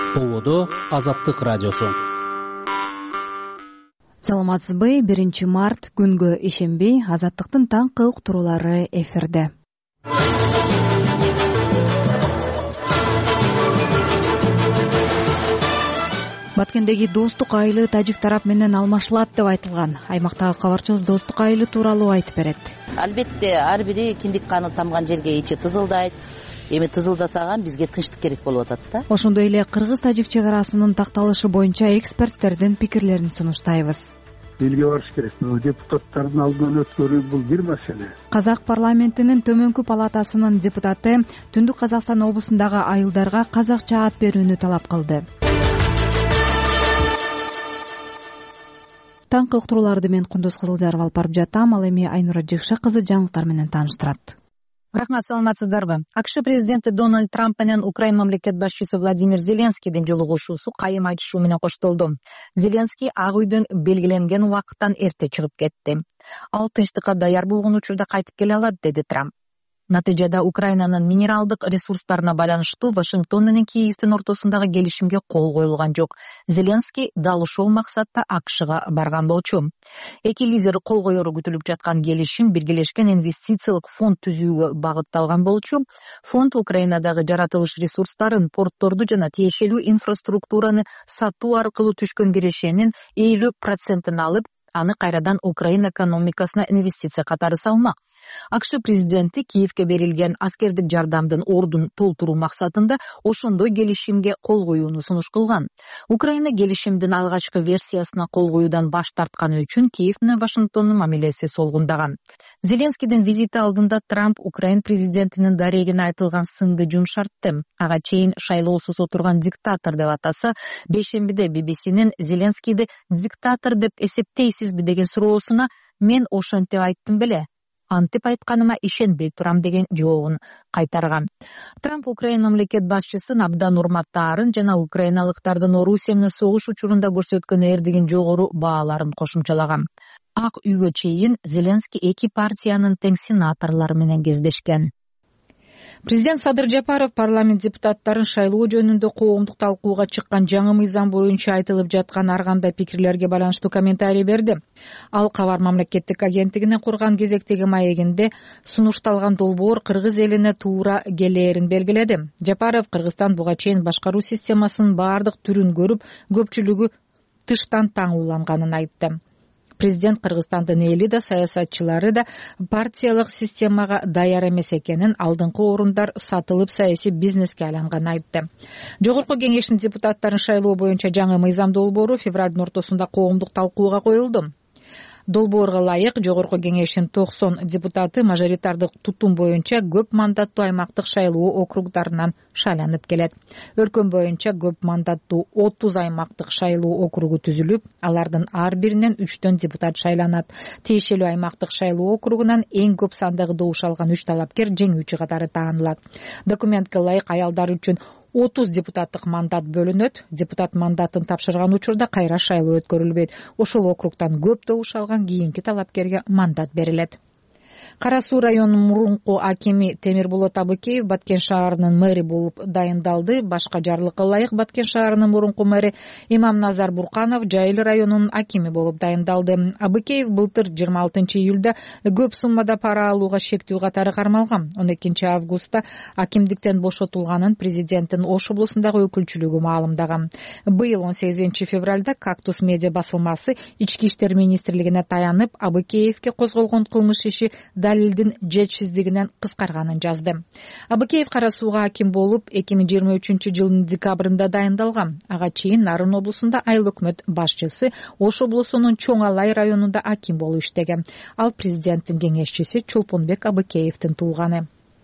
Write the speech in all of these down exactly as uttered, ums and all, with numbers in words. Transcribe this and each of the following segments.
Толодо Азаттык радиосу. Саламатсызбы? биринчи март күнгө ишенбей Азаттыктын таңкы уктуруулары эфирде. Баткендеги Достук айылы тажик тарап менен алмашылат деп айтылган. Аймактагы кабарчыбыз Достук айылы тууралуу айтып берет. Албетте ар бири киндик каны тамган жерге ичи тызылдайт. Эми тызылдасаган бизге тынчтык керек болуп атат да. Ошондой эле кыргыз-тажик чек арасынын такталышы боюнча эксперттердин пикирлерин сунуштайбыз. Элге барыш керек. Депутаттардын алдынан өткөрүү бул бир маселе. Казак парламентинин Төмөнкү палатасынын депутаты Түндүк Казакстан облусундагы айылдарга казакча ат берүүнү талап кылды. Таңкы уктурууларды мен Кундуз Кызылжаров алып барып жатам. Ал эми Айнура Жыкша кызы жаңылыктар менен тааныштырат. Рахмат, саламатсыздарбы? АКШ президенти Дональд Трамп менен Украин мамлекет башчысы Владимир Зеленскийдин жолугушуусу кайым айтышуу менен коштолду. Зеленский Ак үйдөн белгиленген убакыттан эрте чыгып кетти. Ал тынчтыкка даяр болгон учурда кайтып келе алат, деди Трамп. Натыйжада Украинанын минералдык ресурстарына байланыштуу Вашингтон менен Киевдин ортосундагы келишимге кол коюлган жок. Зеленский дал ушул максатта АКШга барган болчу. Эки лидер кол коеру күтүлүп жаткан келишим биргелешкен инвестициялык фонд түзүүгө багытталган болчу. Фонд Украинадагы жаратылыш ресурстарын, портторду жана тиешелүү инфраструктураны сатуу аркылуу түшкөн кирешенин элүү процентин алып, аны кайрадан Украина экономикасына инвестиция катары салмак. АКШ президенти Киевге берилген аскердик жардамдын ордун толтуруу максатында ошондой келишимге кол коюуну сунуш кылган. Украина келишимдин алгачкы версиясына кол коюудан баш тартканы үчүн Киев менен Вашингтондун мамилеси солгундаган. Зеленскийдин визити алдында Трамп Украин президентинин дарегине айтылган сынды жумшартты. Ага чейин шайлоосуз отурган диктатор деп атаса, бейшембиде би би синин Зеленскийди диктатор деп эсептейсизби деген суроосуна мен ошентип айттым беле. Антип айтканыма ишенбей турам деген жообун кайтарган. Трамп Украин мамлекет башчысын абдан урматтаарын жана украиналыктардын Орусия менен согуш учурунда көрсөткөн эрдигин жогору бааларын кошумчалаган. Ак үйгө чейин Зеленский эки партиянын тең сенаторлору менен кездешкен. Президент Садыр Жапаров парламент депутаттарын шайлоо жөнүндө коомдук талкууга чыккан жаңы мыйзам боюнча айтылып жаткан ар кандай пикирлерге байланыштуу комментарий берди. Ал Кабар мамлекеттик агенттигине курган кезектеги маегинде сунушталган долбоор кыргыз элине туура келээрин белгиледи. Жапаров Кыргызстан буга чейин башкаруу системасынын баардык түрүн көрүп, көпчүлүгү тыштан таңууланганын айтты. Президент Кыргызстандын эли да, саясатчылары да партиялык системага даяр эмес экенин, алдыңкы орундар сатылып саясий бизнеске айланганын айтты. Жогорку кеңештин депутаттарын шайлоо боюнча жаңы мыйзам долбоору февралдын ортосунда коомдук талкууга коюлду. Долбоорго ылайык жогорку кеңештин токсон депутаты мажоритардык тутум боюнча көп мандаттуу аймактык шайлоо округдарынан шайланып келет. Өркөн боюнча көп мандаттуу отуз аймактык шайлоо округу түзүлүп, алардын ар биринен үчтөн депутат шайланат. Тиешелүү аймактык шайлоо округунан эң көп сандагы добуш алган үч талапкер жеңүүчү катары таанылат. Документке ылайык аялдар үчүн отуз депутаттык мандат бөлүнөт. Депутат мандатын тапшырган учурда кайра шайлоо өткөрүлбөйт. Ошол округтан көп добуш алган кийинки талапкерге мандат берилет. Кара Суу районунун мурунку акими Темирболот Абыкеев Баткен шаарынын мэри болуп дайындалды. Башка жарлыкка ылайык Баткен шаарынын мурунку мэри Имамназар Бурканов Жайыл районунун акими болуп дайындалды. Абыкеев былтыр жыйырма алтынчы июлда көп суммада пара алууга шектүү катары кармалган. он экинчи августта акимдиктен бошотулганын президенттин Ош облусундагы өкүлчүлүгү маалымдаган. Быйыл он сегизинчи февралда Кактус медиа басылмасы Ички иштер министрлигине таянып, Абыкеевке козголгон кылмыш иши далилдин жетишсиздигинен кыскарганын жазды. Абыкеев Кара Сууга аким болуп эки миң жыйырма үчүнчү жылдын декабрында дайындалган. Ага чейин Нарын облусунда айыл өкмөт башчысы, Ош облусунун Чоң Алай районунда аким болуп иштеген. Ал президенттин кеңешчиси Чулпонбек Абыкеевдин тууганы.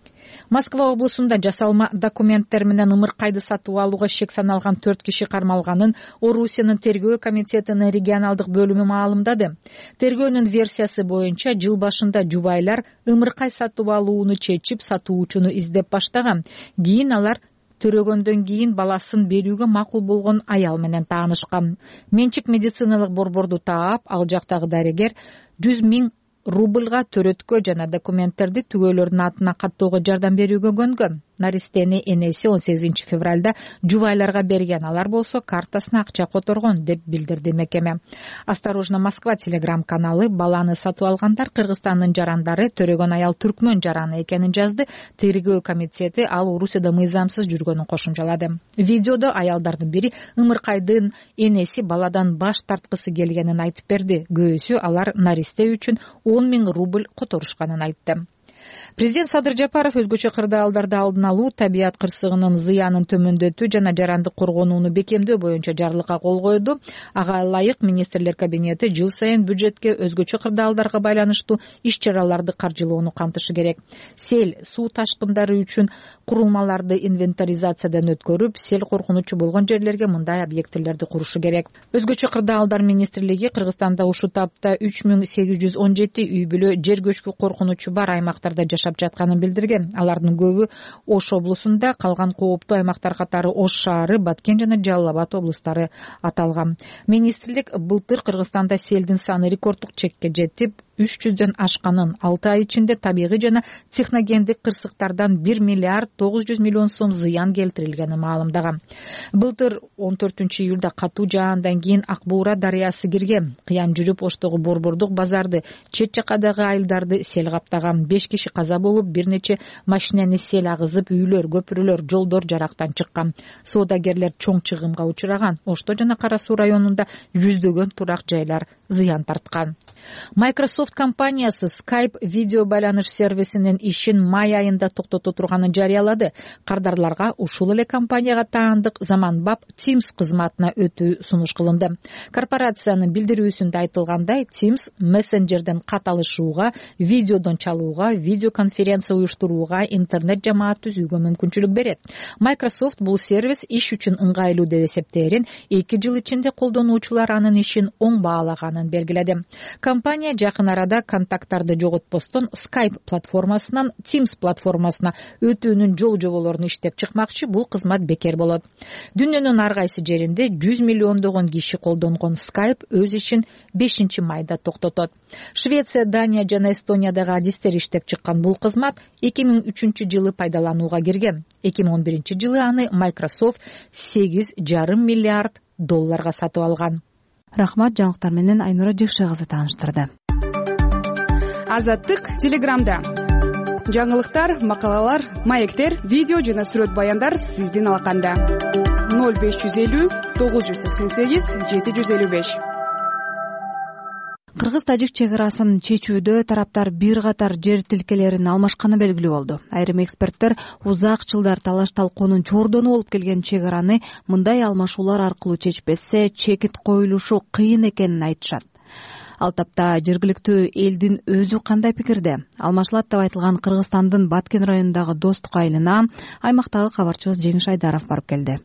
Москва облусунда жасалма документтер менен ымыркайды сатып алууга шек саналган төрт киши кармалганын Орусиянын тергөө комитетинин регионалдык бөлүмү маалымдады. Тергөөнүн версиясы боюнча жыл башында жубайлар ымыркай сатып алууну чечип, сатуучуну издеп баштаган. Кийин алар төрөгөндөн кийин баласын берүүгө макул болгон аял менен таанышкан. Менчик медициналык борборду таап, ал жактагы дарыгер жүз миң рубльга төрөткө жана документтерди түгөйлөрдүн атына каттоого жардам берүүгө көнгөн. наристени энеси он сегизинчи февралда жубайларга берген, алар болсо картасына акча которгон деп билдирди мекеме. Осторожно Москва телеграм каналы баланы сатып алгандар Кыргызстандын жарандары төрөгөн аял түркмөн жараны экенин жазды. Тергөө комитети ал Орусияда мыйзамсыз жүргөнүн кошумчалады. Видеодо аялдардын бири ымыркайдын энеси баладан баш тарткысы келгенин айтып берди. Көөсү алар наристе үчүн он миң рубль которушканын айтты. Президент Садыр Жапаров өзгөчө кырдаалдарды алдын алуу, табият кырсыгынын зыянын төмөндөтүү жана жаранды коргонууну бекемдөө боюнча жарлыкка кол койду. Ага ылайык министрлер кабинети жыл сайын бюджетке өзгөчө кырдаалдарга байланыштуу иш-чараларды каржылоону камтышы керек. Сел, суу ташкындары үчүн курулмаларды инвентаризациядан өткөрүп, сел коркунучу болгон жерлерге мындай объектилерди курушу керек. Өзгөчө кырдаалдар министрлиги Кыргызстанда ушул тапта үч миң сегиз жүз он жети үй бүлө жер көчкү коркунучу бар аймактарда жашап жатканын билдирген. Алардын көбү Ош облусунда, калган кооптуу аймактар катары Ош шаары, Баткен жана Жалал Абад облустары аталган. Министрлик былтыр Кыргызстанда селдин саны рекорддук чекке жетип, үч жүздөн ашканын, алты ай ичинде табигый жана техногендик кырсыктардан бир миллиард тогуз жүз миллион сом зыян келтирилгенин маалымдаган. Былтыр он төртүнчү июлда катуу жаандан кийин Ак Буура дарыясы кирген. Кыян жүрүп Оштогу Борбордук базарды, чет жакадагы айылдарды сел каптаган. беш киши каза болуп, бир нече машинени сел агызып, үйлөр, көпүрөлөр, жолдор жарактан чыккан. Соодагерлер чоң чыгымга учураган. Ошто жана Кара Суу районунда жүздөгөн турак жайлар зыян тарткан. Microsoft компаниясы Skype видео байланыш сервисинин ишин май айында токтото турганын жарыялады. Кардарларга ушул эле компанияга таандык заманбап Teams кызматына өтүү сунуш кылынды. Корпорациянын билдирүүсүндө айтылгандай, Teams мессенджерден кат алышууга, видеодон чалууга, видеоконференция уюштурууга, интернет жамаат түзүүгө мүмкүнчүлүк берет. Microsoft бул сервис иш үчүн ыңгайлуу деп эсептээрин, эки жыл ичинде колдонуучулар анын ишин оң баалаганын белгиледи. Компания жакын арада контакттарды жоготпостон Skype платформасынан Teams платформасына өтүүнүн жол жоболорун иштеп чыкмакчы. Бул кызмат бекер болот. Дүйнөнүн ар кайсы жеринде жүз миллиондогон киши колдонгон Skype өз ишин бешинчи майда токтотот. Швеция, Дания жана Эстониядагы адистер иштеп чыккан бул кызмат эки миң үчүнчү жылы пайдаланууга кирген. эки миң он биринчи жылы аны Microsoft сегиз жарым миллиард долларга сатып алган. Рахмат, жаңылыктар менен Айнура Жекше кызы тааныштырды. Азаттык телеграмда. Жаңылыктар, макалалар, маектер, видео жана сүрөт баяндар сиздин алаканда. ноль беш жүз элүү тогуз жүз сексен сегиз жети жүз элүү беш. Кыргыз-тажик чек арасын чечүүдө тараптар бир катар жер тилкелерин алмашканы белгилүү болду. Айрым эксперттер узак жылдар талаш талкуунун чордону болуп келген чек араны мындай алмашуулар аркылуу чечпесе, чекит коюлушу кыйын экенин айтышат. Ал тапта жергиликтүү элдин өзү кандай пикирде? Алмашылат деп айтылган Кыргызстандын Баткен районундагы Достук айылына аймактагы кабарчыбыз Жеңиш Айдаров барып келди.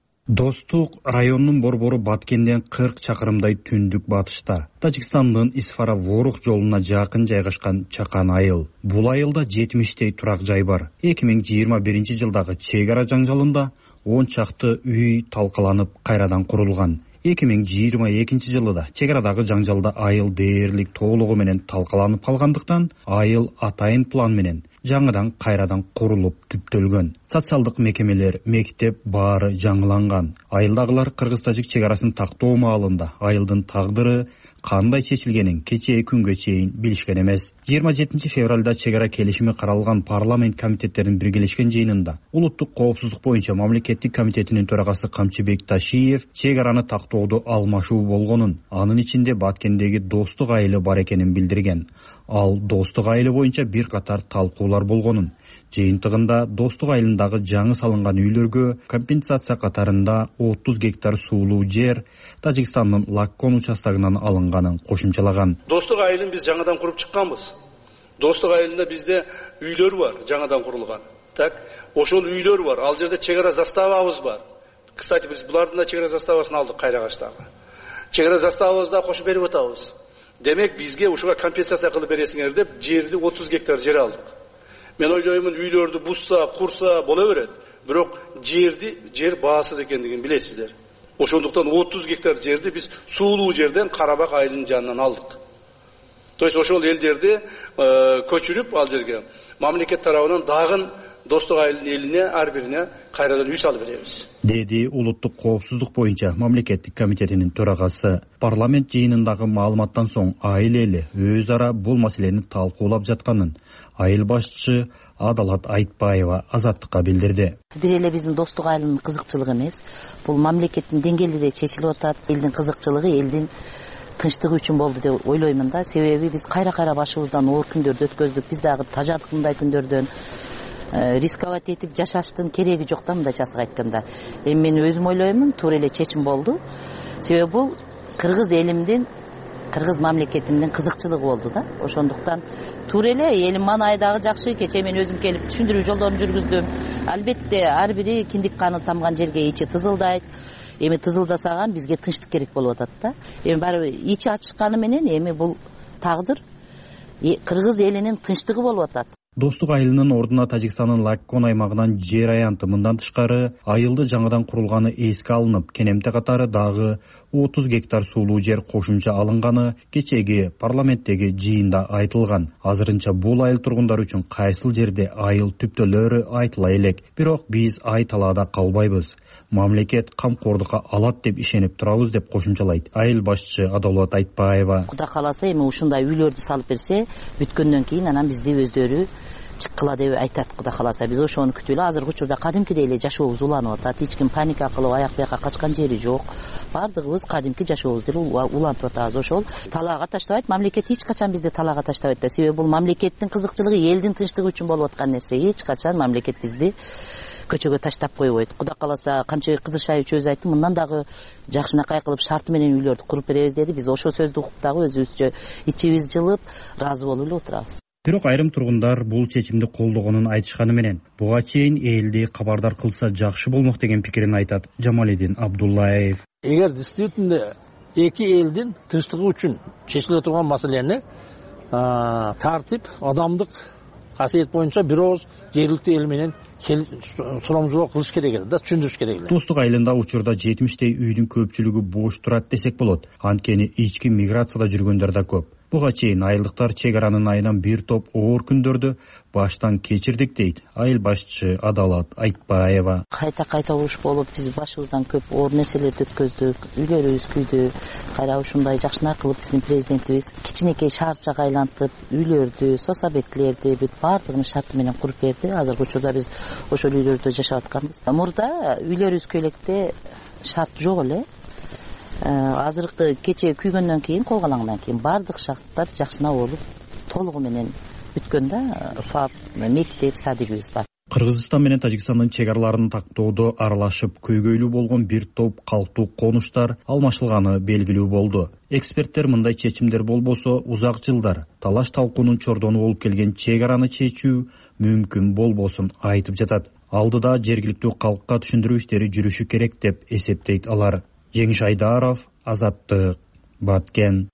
Достук районунун борбору Баткенден кырк чакырымдай түндүк батышта, Тажикстандын Исфара-Ворух жолуна жакын жайгашкан Чакан айыл. Бул айылда жетимиштей турак жай бар. эки миң жыйырма биринчи жылдагы чек ара жаңжалында он чакты үй талкаланып кайрадан курулган. эки миң жыйырма экинчи жылда чек арадагы жаңжалда айыл дээрлик толугу менен талкаланып калгандыктан айыл атайын план менен жаңыдан кайрадан курулуп түптөлгөн. Социалдык мекемелер, мектеп баары жаңыланган. Айылдагылар Кыргыз-тажик чек арасын тактоо маалында айылдын тагдыры кандай чечилгенин кечээ күнгө чейин билишкен эмес. жыйырма жетинчи февралда чек ара келишими каралган парламент комитеттеринин биргелешкен жыйынында улуттук коопсуздук боюнча мамлекеттик комитетинин төрагасы Камчыбек Ташиев чек араны тактоодо алмашуу болгонун, анын ичинде Баткендеги Достук айылы бар экенин билдирген. Ал Достук айылы боюнча бир катар талкуулар болгонун, жыйынтыгында Достук айылындагы жаңы салынган үйлөргө компенсация катарында отуз гектар суулуу жер Тажикстандын Лаккон участогунан алынганын кошумчалаган. Достук айылын биз жаңыдан куруп чыкканбыз. Достук айылында бизде үйлөр бар, жаңыдан курулган. Так, ошол үйлөр бар. Ал жерде чек ара заставабыз бар. Кстати, биз булардын да чек ара заставасын алдык Кайрагачтагы. Чек ара заставабызды да кошуп берип атабыз. Демек бизге ушуга компенсация кылып бересиңер деп жерди отуз гектар жер алдык. Мен ойлоймун, үйлөрдү бузса, курса боло берет. Бирок жерди жер баасыз экендигин билесиздер. Ошондуктан отуз гектар жерди биз суулуу жерден Карабак айылынын жанынан алдык. То есть ошол элдерди көчүрүп ал жерге мамлекет тарабынан дагы достук айылдын элине ар бирине кайрадан үй салып беребиз, деди улуттук коопсуздук боюнча мамлекеттик комитетинин төрагасы. Парламент жыйынындагы маалыматтан соң айыл эли өз ара бул маселени талкуулап жатканын айыл башчысы Адалат Айтбаева Азаттыкка билдирди. Бир эле биздин достук айылынын кызыкчылыгы эмес, бул мамлекеттин деңгээлинде чечилип атат. Элдин кызыкчылыгы элдин тынчтыгы үчүн болду деп ойлоймун да. Себеби биз кайра-кайра башыбыздан оор күндөрдү өткөздүк. Биз дагы тажадык мындай күндөрдөн. Рисковать этип жашаштын кереги жок да, мындайча айтканда. Эми мен өзүм ойлоймун, туура эле чечим болду. Себеби бул кыргыз элимдин, кыргыз мамлекетимдин кызыкчылыгы болду да. Ошондуктан туура эле элим мана айдагы жакшы, кечээ мен өзүм келип түшүндүрүү жолдорун жүргүздүм. Албетте ар бири киндик каны тамган жерге ичи тызылдайт. Эми тызылдасаган бизге тынчтык керек болуп атат да. Эми баары ичи ачышканы менен эми бул тагдыр кыргыз элинин тынчтыгы болуп атат. Достук айылынын ордуна Тажикстандын Лаккон аймагынан жер аянты. Мындан тышкары айылды жаңыдан курулганы эске алынып, кенемте катары дагы отуз гектар суулуу жер кошумча алынганы кечеги парламенттеги жыйында айтылган. Азырынча бул айыл тургундары үчүн кайсыл жерде айыл түптөлөрү айтыла элек. Бирок биз ай талаада калбайбыз. Мамлекет камкордукка алат деп ишенип турабыз деп кошумчалайт айыл башчысы Адалат Айтбаева. Кудай кааласа эми ушундай үйлөрдү салып берсе, бүткөндөн кийин анан бизди өздөрү чыккыла деп айтат. Кудай кааласа биз ошону күтүп эле. Азыркы учурда кадимкидей эле жашообуз уланып атат. Эч ким паника кылып аяк бияка качкан жери жок. Бардыгыбыз кадимки жашообузду улантып атабыз. Ошол талаага таштабайт. Мамлекет эч качан бизди талаага таштабайт да. Себеби бул мамлекеттин кызыкчылыгы, элдин тынчтыгы үчүн болуп аткан нерсе. Эч качан мамлекет бизди көчөгө таштап койбойт. Кудай кааласа Камчыбек Кыдыршаевич өзү айтты, мындан дагы жакшынакай кылып шарты менен үйлөрдү куруп беребиз деди. Биз ошол сөздү угуп дагы өзүбүзчө ичибиз жылып, ыраазы болуп эле отурабыз. Бирок айрым тургундар бул чечимди колдогонун айтышканы менен буга чейин элди кабардар кылса жакшы болмок деген пикирин айтат Жамалидин Абдуллаев. Эгер действительно эки элдин тынчтыгы үчүн чечиле турган маселени тартип, адамдык касиет боюнча бир ооз жергиликтүү эл менен сурамжылоо кылыш керек эле да, түшүндүрүш керек эле. Достук айылында учурда жетимиштей үйдүн көпчүлүгү бош турат десек болот. Анткени ички миграцияда жүргөндөр да көп. Буга чейин айылдыктар чек аранын айынан бир топ оор күндөрдү баштан кечирдик дейт айыл башчысы Адалат Айтбаева. Кайта-кайта уруш болуп, биз башыбыздан көп оор нерселерди өткөздүк, үйлөрүбүз күйдү. Кайра ушундай жакшынакай кылып биздин президентибиз кичинекей шаарчага айлантып, үйлөрдү, сос объектилерди бүт баардыгын шарты менен куруп берди. Азыркы учурда биз ошол үйлөрдө жашап атканбыз. Мурда үйлөрүбүз көйлекте шарт жок эле. Азыркы кече күйгөндөн кийин, койголагандан кийин баардык шарттар жакшына болуп, толугу менен бүткөн да. ФАП, мектеп, садигибиз бар. Кыргызстан менен Тажикстандын чек араларын тактоодо аралашып көйгөйлүү болгон бир топ калктуу конуштар алмашылганы белгилүү болду. Эксперттер мындай чечимдер болбосо узак жылдар талаш талкуунун чордону болуп келген чек араны чечүү мүмкүн болбосун айтып жатат. Алдыда жергиликтүү калкка түшүндүрүү иштери жүрүшү керек деп эсептейт алар. Жеңиш Айдаров, Азаттык, Баткен.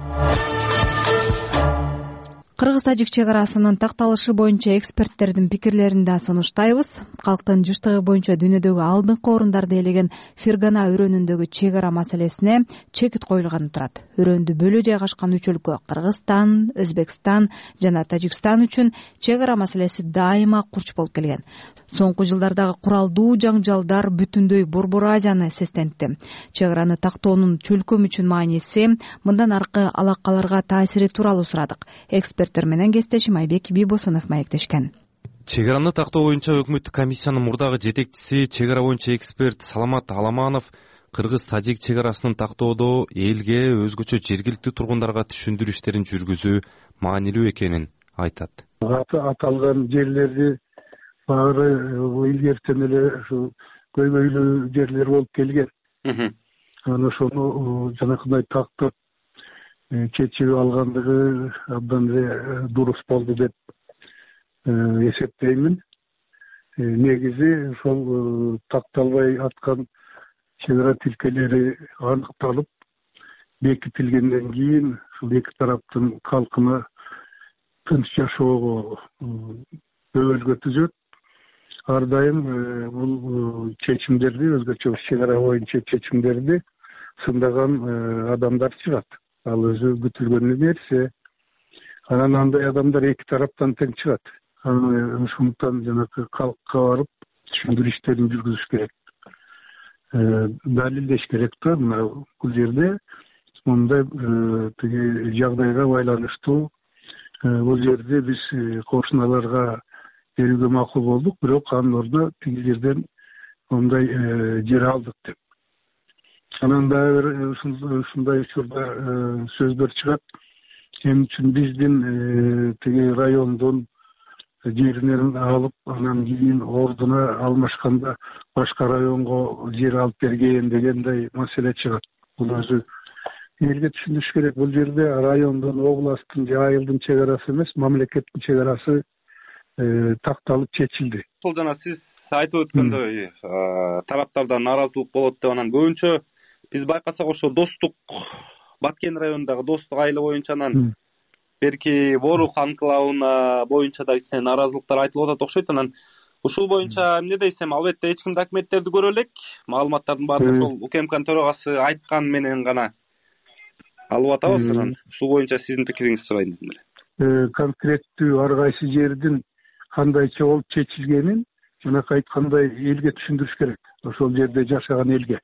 Кыргыз-тажик чек арасынын такталышы боюнча эксперттердин пикирлерин да сунуштайбыз. Калктын жыштыгы боюнча дүйнөдөгү алдыңкы орундарды ээлеген Фергана өрөөнүндөгү чек ара маселесине чекит коюлганы турат. Өрөөндү бөлө жайгашкан үч өлкө Кыргызстан, Өзбекстан жана Тажикстан үчүн чек ара маселеси дайыма курч болуп келген. Соңку жылдардагы куралдуу жаңжалдар бүтүндөй Борбор Азияны сестентти. Чек араны тактоонун чөлкөм үчүн мааниси, мындан аркы алакаларга таасири тууралуу сурадык. Эксперттер менен кесиптешим Айбек Бибосунов маектешкен. Чек араны тактоо боюнча өкмөттүк комиссиянын мурдагы жетекчиси, чек ара боюнча эксперт Саламат Аламанов кыргыз-тажик чек арасын тактоодо элге, өзгөчө жергиликтүү тургундарга түшүндүрүү иштерин жүргүзүү маанилүү экенин айтат. Аталган жерлерди баары илгертен эле ушу көйгөйлүү жерлер болуп келген. Анан ошону жанакындай тактап чечип алгандыгы абдан эле дурус болду деп эсептеймин. Негизи ошол такталбай аткан чек ара тилкелери аныкталып, бекитилгенден кийин ушул эки тараптын калкына тынч жашоого өбөлгө түзөт. Ар дайым бул чечимдерди, өзгөчө чек ара боюнча чечимдерди сындаган адамдар чыгат. Ал өзү күтүлгөн нерсе. Анан андай адамдар эки тараптан тең чыгат. ошондуктан жанагы калкка барып түшүндүрүү иштерин жүргүзүш керек, далилдеш керек да. Мына бул жерде мындай тиги жагдайга байланыштуу бул жерде биз кошуналарга берүүгө макул болдук, бирок анын ордуна тиги жерден мындай жер алдык деп. Анан дагы бир ушундай учурда сөздөр чыгат. Эмне үчүн биздин тиги райондун жеринен алып, анан кийин ордуна алмашканда башка районго жер алып берген дегендей маселе чыгат. Бул өзү элге түшүндүрүш керек. Бул жерде райондун, областтын же айылдын чек арасы эмес, мамлекеттин чек арасы такталып чечилди. Бул жана сиз айтып өткөндөй тараптардан нааразылык болот деп, анан көбүнчө биз байкасак ошо Достук, Баткен районундагы Достук айылы боюнча, анан берки Ворук анклавына боюнча да кичине нааразылыктар айтылып атат окшойт. Анан ушул боюнча эмне дейсем, албетте эч ким документтерди көрө элек. Маалыматтардын баардыгы ошол УКМКнын төрагасы айткан менен гана алып атабыз. Анан ушул боюнча сиздин пикириңизди сурайын дедим эле. Конкреттүү ар кайсы жердин кандайча болуп чечилгенин жанакы айткандай элге түшүндүрүш керек, ошол жерде жашаган элге.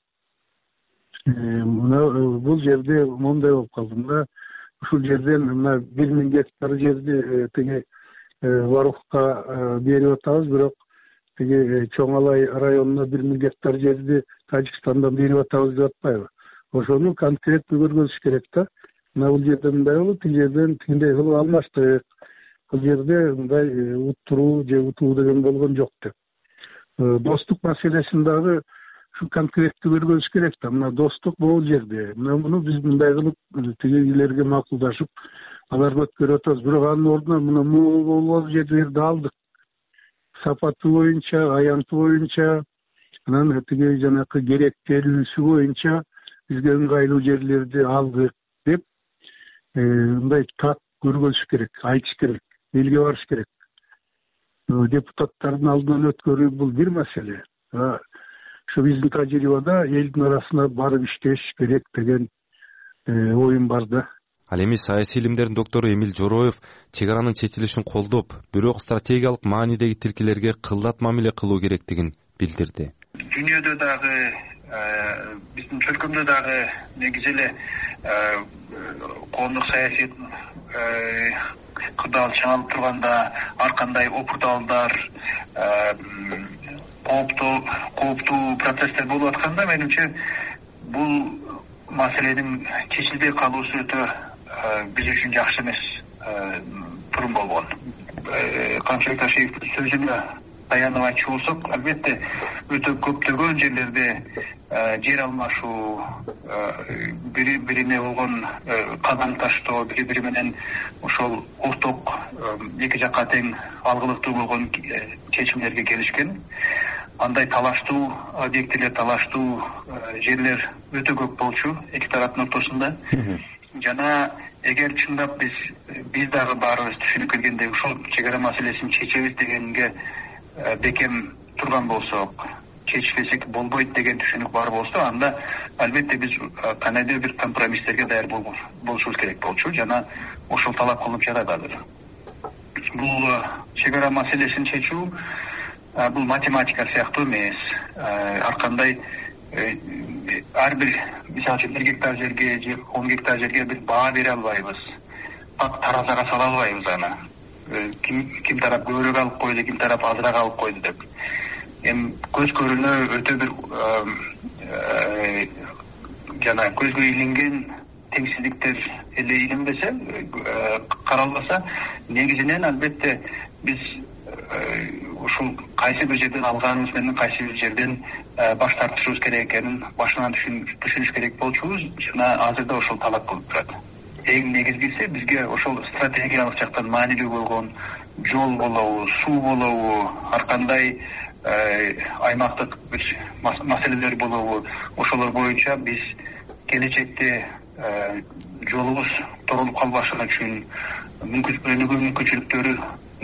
Мына бул жерде мондай болуп калды. Мына ушул жерден мына бир миң гектар жерди тиги Варукка берип атабыз, бирок тиги Чоң Алай районуна бир миң гектар жерди Тажикстандан берип атабыз деп атпайбы? Ошону конкреттүү көргөзүш керек да. Мына бул жерде мындай болуп, тиги жерден тигиндей кылып алмаштык. Бул жерде мындай уттуруу же утуу деген болгон жок деп. Достук маселесин дагы ушу конкреттүү көргөзүш керек да. Мына Достук бул жерде. Мына муну биз мындай кылып тигилерге макулдашып аларга өткөрүп атабыз. Бирок анын ордуна мына могул жерлерди алдык. Сапаты боюнча, аянты боюнча, анан тиги жанакы керектелүүсү боюнча бизге ыңгайлуу жерлерди алдык деп мындай так көргөзүш керек, айтыш керек, элге барыш керек. Депутаттардын алдынан өткөрүү бул бир маселе. Ушу биздин тажрыйбада элдин арасына барып иштеш керек деген оюм бар да. Ал эми саясий илимдердин доктору Эмил Жороев чек аранын чечилишин колдоп, бирок стратегиялык маанидеги тилкелерге кылдат мамиле кылуу керектигин билдирди. Дүйнөдө дагы, биздин чөлкөмдө дагы негизи эле коомдук саясий кырдаал чыңалып турганда ар кандай опурталдар, кооптуу процесстер болуп атканда, менимче бул маселенин чечилбей калуусу өтө биз үчүн жакшы эмес турум болгон. Камчыбек Ташиевдин сөзүнө таянып айтчу болсок, албетте өтө көптөгөн жерлерде жер алмашуу, бири бирине болгон казан таштоо, бири бири менен ошол орток эки жакка тең алгылыктуу болгон чечимдерге келишкен. Андай талаштуу объектилер, талаштуу жерлер өтө көп болчу эки тараптын ортосунда. Жана эгер чындап биз биз дагы баарыбыз түшүнүп келгендей ушул чек ара маселесин чечебиз дегенге бекем турган болсок, чечпесек болбойт деген түшүнүк бар болсо, анда албетте биз кандайдыр бир компромисстерге даяр болушубуз керек болчу. Жана ошол талап кылынып жатат азыр. Бул чек ара маселесин чечүү бул математика сыяктуу эмес. Ар кандай ар бир, мисалы үчүн бир гектар жерге же он гектар жерге бир баа бере албайбыз. Так таразага сала албайбыз аны. Ким ким тарап көбүрөөк алып койду, ким тарап азыраак алып койду деп. Эми көз көрүнө өтө бир жана көзгө илинген теңсиздиктер эле илинбесе, каралбаса, негизинен албетте биз ушул кайсы бир жерден алганыбыз менен кайсы бир жерден баш тартышыбыз керек экенин башынан түшүнүш керек болчубуз. Жана азырда ошол талап кылып турат. Эң негизгиси бизге ошол стратегиялык жактан маанилүү болгон жол болобу, суу болобу, ар кандай аймактык бир маселелер болобу, ошолор боюнча биз келечекте жолубуз торолуп калбашыгы үчүн, өнүгүү мүмкүнчүлүктөрү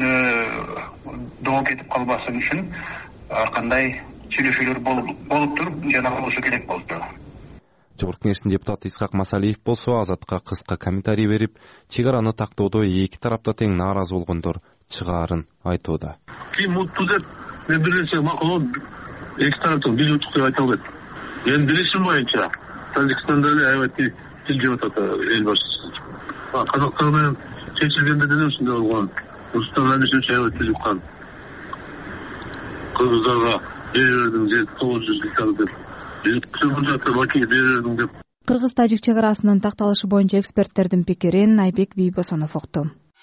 доо кетип калбасын үчүн ар кандай сүйлөшүүлөр болуп туруп жана болушу керек болду. Жогорку Кеңештин депутаты Исхак Масалиев болсо Азатка кыска комментарий берип, чек араны тактоодо эки тарапта тең нааразы болгондор чыгаарын айтууда. Ким муттуу деп мен бир нерсе макулдап эки тараптын бир жутук деп айта албайт. Менин билишим боюнча Тажикстанда эле аябай тил жеп атат эл башчысы. Казакстан менен чечилгенде деле ушундай болгон. Рустам Эмишевич аябай тил жуккан. Кыргыздарга бере бердим жер тогуз жүз гектар деп. Кыргыз-тажик чек арасынын такталышы боюнча эксперттердин пикирин Айбек Бийбосонов укту.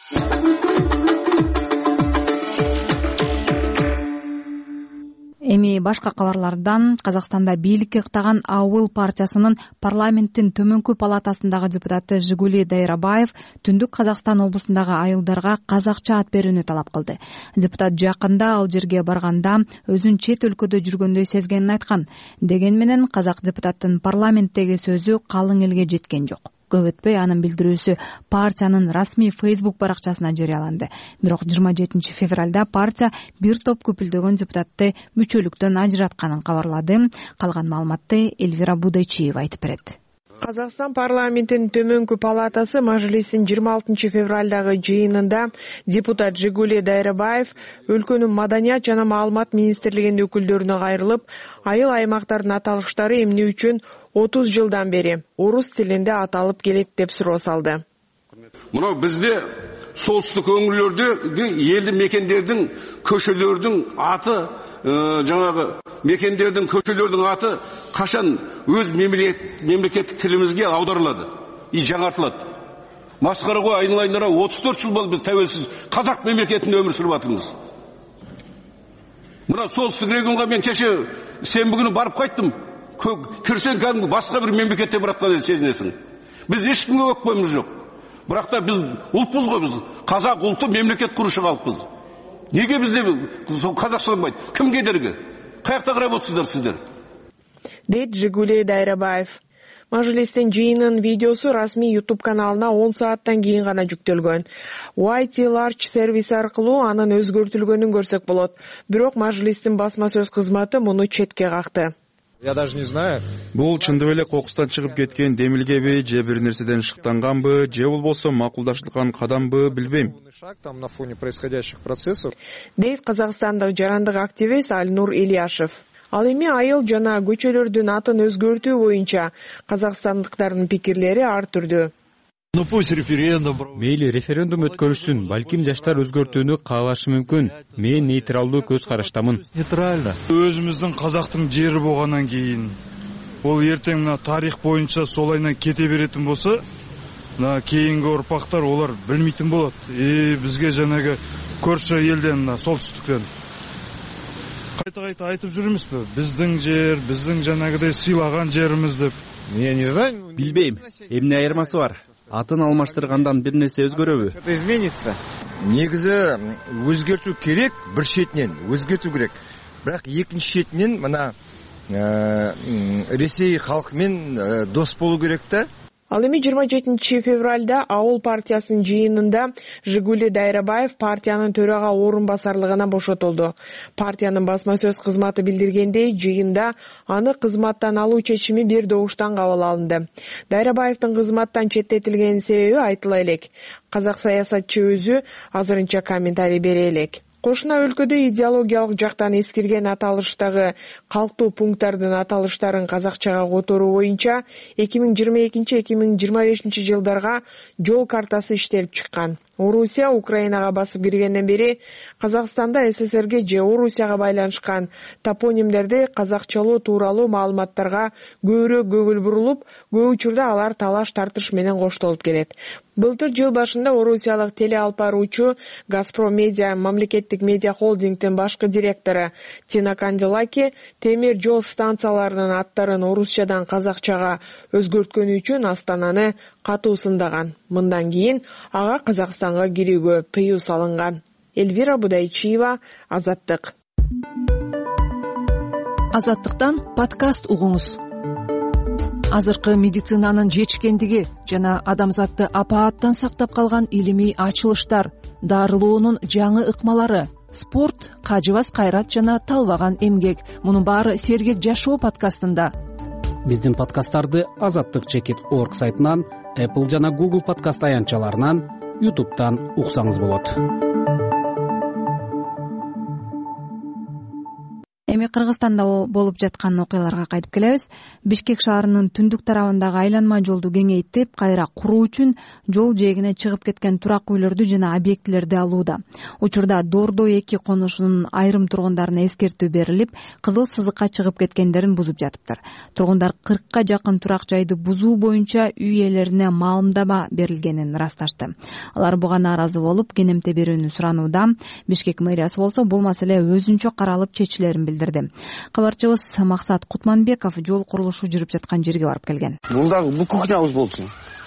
Эми башка кабарлардан Казакстанда бийликке ыктаган Ауыл партиясынын парламенттин төмөнкү палатасындагы депутаты Жигули Дайрабаев Түндүк Казакстан облусундагы айылдарга казакча ат берүүнү талап кылды. Депутат жакында ал жерге барганда өзүн чет өлкөдө жүргөндөй сезгенин айткан. Деген менен казак депутаттын парламенттеги сөзү калың элге жеткен жок. Көп өтпөй анын билдирүүсү партиянын расмий Facebook баракчасына жарыяланды. Бирок жыйырма жетинчи февралда партия бир топ көпүлдөгөн депутатты мүчөлүктөн ажыратканын кабарлады. Калган маалыматты Эльвира Будайчиева айтып берет. Казакстан парламентинин төмөнкү палатасы Мажлистин жыйырма алтынчы февралдагы жыйынында депутат Жигули Дайрабаев өлкөнүн маданият жана маалымат министрлигинин өкүлдөрүнө кайрылып, айыл аймактардын аталыштары эмне үчүн отуз жылдан бери орус тилинде аталып келет деп суроо салды. Мына бизде солтүстүк өңүрлөрдө элди мекендердин көчөлөрдүн аты, жаңагы мекендердин көчөлөрдүн аты качан өз мемлекеттик тилимизге аударылады и жаңартылат. Маскара го, айналайындара отуз төрт жыл болду биз тәуелсиз казак мемлекетинде өмүр сүрүп атырмыз. Мына солтүстүк регионго мен кеше сенбі күнү барып кайттым. Кирсең кәдімгі басқа бір мемлекетте баратқан сезінесің. Біз ешкімге өкпеміз жоқ. Бірақ та біз ұлтпыз ғой, біз қазақ ұлты мемлекет құрушы халықпыз. Неге бізде қазақшыланбайды? Кім кедергі? Қаяқта қарап отырсыздар сіздер? Дейт Жигули Дайрабаев. Мажлистин жыйынын видеосу расмий YouTube каналына он сааттан кийин гана жүктөлгөн. уай ти Large сервиси аркылуу анын өзгөртүлгөнүн көрсөк болот. Бирок Мажлистин басма сөз кызматы муну четке какты. Я даже не знаю. Бул чындап эле кокустан чыгып кеткен демилгеби, же бир нерседен шыктанганбы, же болбосо макулдаштырылган кадамбы билбейм. Там на фоне происходящих процессов. Дейт казакстандык жарандык активист Альнур Ильяшев. Ал эми айыл жана көчөлөрдүн атын өзгөртүү боюнча казакстандыктардын пикирлери ар түрдүү. Ну пусть референдум. Мейли референдум өткөрүшсүн, балким жаштар өзгөртүүнү каалашы мүмкүн. Мен нейтралдуу көз караштамын. Нейтрально. Өзүмүздүн казактын жери болгондон кийин, ол эртең мына тарих боюнча солайынан кете беретин болсо, мына кийинки урпактар олар билмейтин болот. И бизге жанагы көршү элден, мына солтүстүктөн кайта-кайта айтып жүрмүзбү? Биздин жер, биздин жанагыдай сыйлаган жерimiz деп. Я не знаю. Билбейм. Эмне айырмасы бар? Атын алмаштыргандан бир нерсе өзгөрөбү? Это изменится. Негизи өзгөртүү керек, бир четинен өзгөртүү керек. Бирок экинчи четинен мына Ресей халкы менен дос болуу керек да. Ал эми жыйырма жетинчи февралда Ауыл партиясынын жыйынында Жигули Дайрабаев партиянын төрага орун басарлыгына бошотулду. Партиянын басма сөз кызматы билдиргендей, жыйында аны кызматтан алуу чечими бир добуштан кабыл алынды. Дайрабаевдин кызматтан четтетилген себеби айтыла элек. Казак саясатчы өзү азырынча комментарий бере элек. Кошуна өлкөдө идеологиялык жактан эскирген аталыштагы калктуу пункттардын аталыштарын казакчага которуу боюнча эки миң жыйырма экинчи эки миң жыйырма бешинчи жылдарга жол картасы иштелип чыккан. Орусия Украинага басып киргенден бери Казакстанда СССРге же Орусияга байланышкан топонимдерди казакчалоо тууралуу маалыматтарга көбүрөөк көңүл бурулуп, көп учурда алар талаш тартыш менен коштолуп келет. Былтыр жыл башында орусиялык телеалпаруучу Газпром Медиа мамлекеттик медиа холдингдин башкы директору Тина Канделаки темир жол станцияларынын аттарын орусчадан казакчага өзгөрткөнү үчүн Астананы катуу сындаган. Мындан кийин ага Казакстанга кирүүгө тыюу салынган. Эльвира Будайчиева, Азаттык. Азаттыктан подкаст угуңуз. Азыркы медицинанын жетишкендиги жана адамзатты апааттан сактап калган илимий ачылыштар, дарылоонун жаңы ыкмалары, спорт, кажыбас кайрат жана талбаган эмгек. Мунун баары Сергек жашоо подкастында. Биздин подкасттарды азаттык чекит точка орг сайтынан, Apple жана Google подкаст аянтчаларынан, YouTube'дан уксаңыз болот. Кыргызстанда болуп жаткан окуяларга кайтып келебиз. Бишкек шаарынын түндүк тарабындагы айланма жолду кеңейтип, кайра куруу үчүн жол жээгине чыгып кеткен турак үйлөрдү жана объектилерди алууда. Учурда Дордой эки конушунун айрым тургундарына эскертүү берилип, кызыл сызыкка чыгып кеткендерин бузуп жатыптыр. Тургундар кыркка жакын турак жайды бузуу боюнча үй ээлерине маалымдама берилгенин ырасташты. Алар буга нааразы болуп, кенемте берүүнү суранууда. Бишкек мэриясы болсо бул маселе өзүнчө каралып чечилерин билдирди. Кабарчыбыз Максат Кутманбеков жол курулушу жүрүп жаткан жерге барып келген. Бул дагы бул кухнябыз болчу.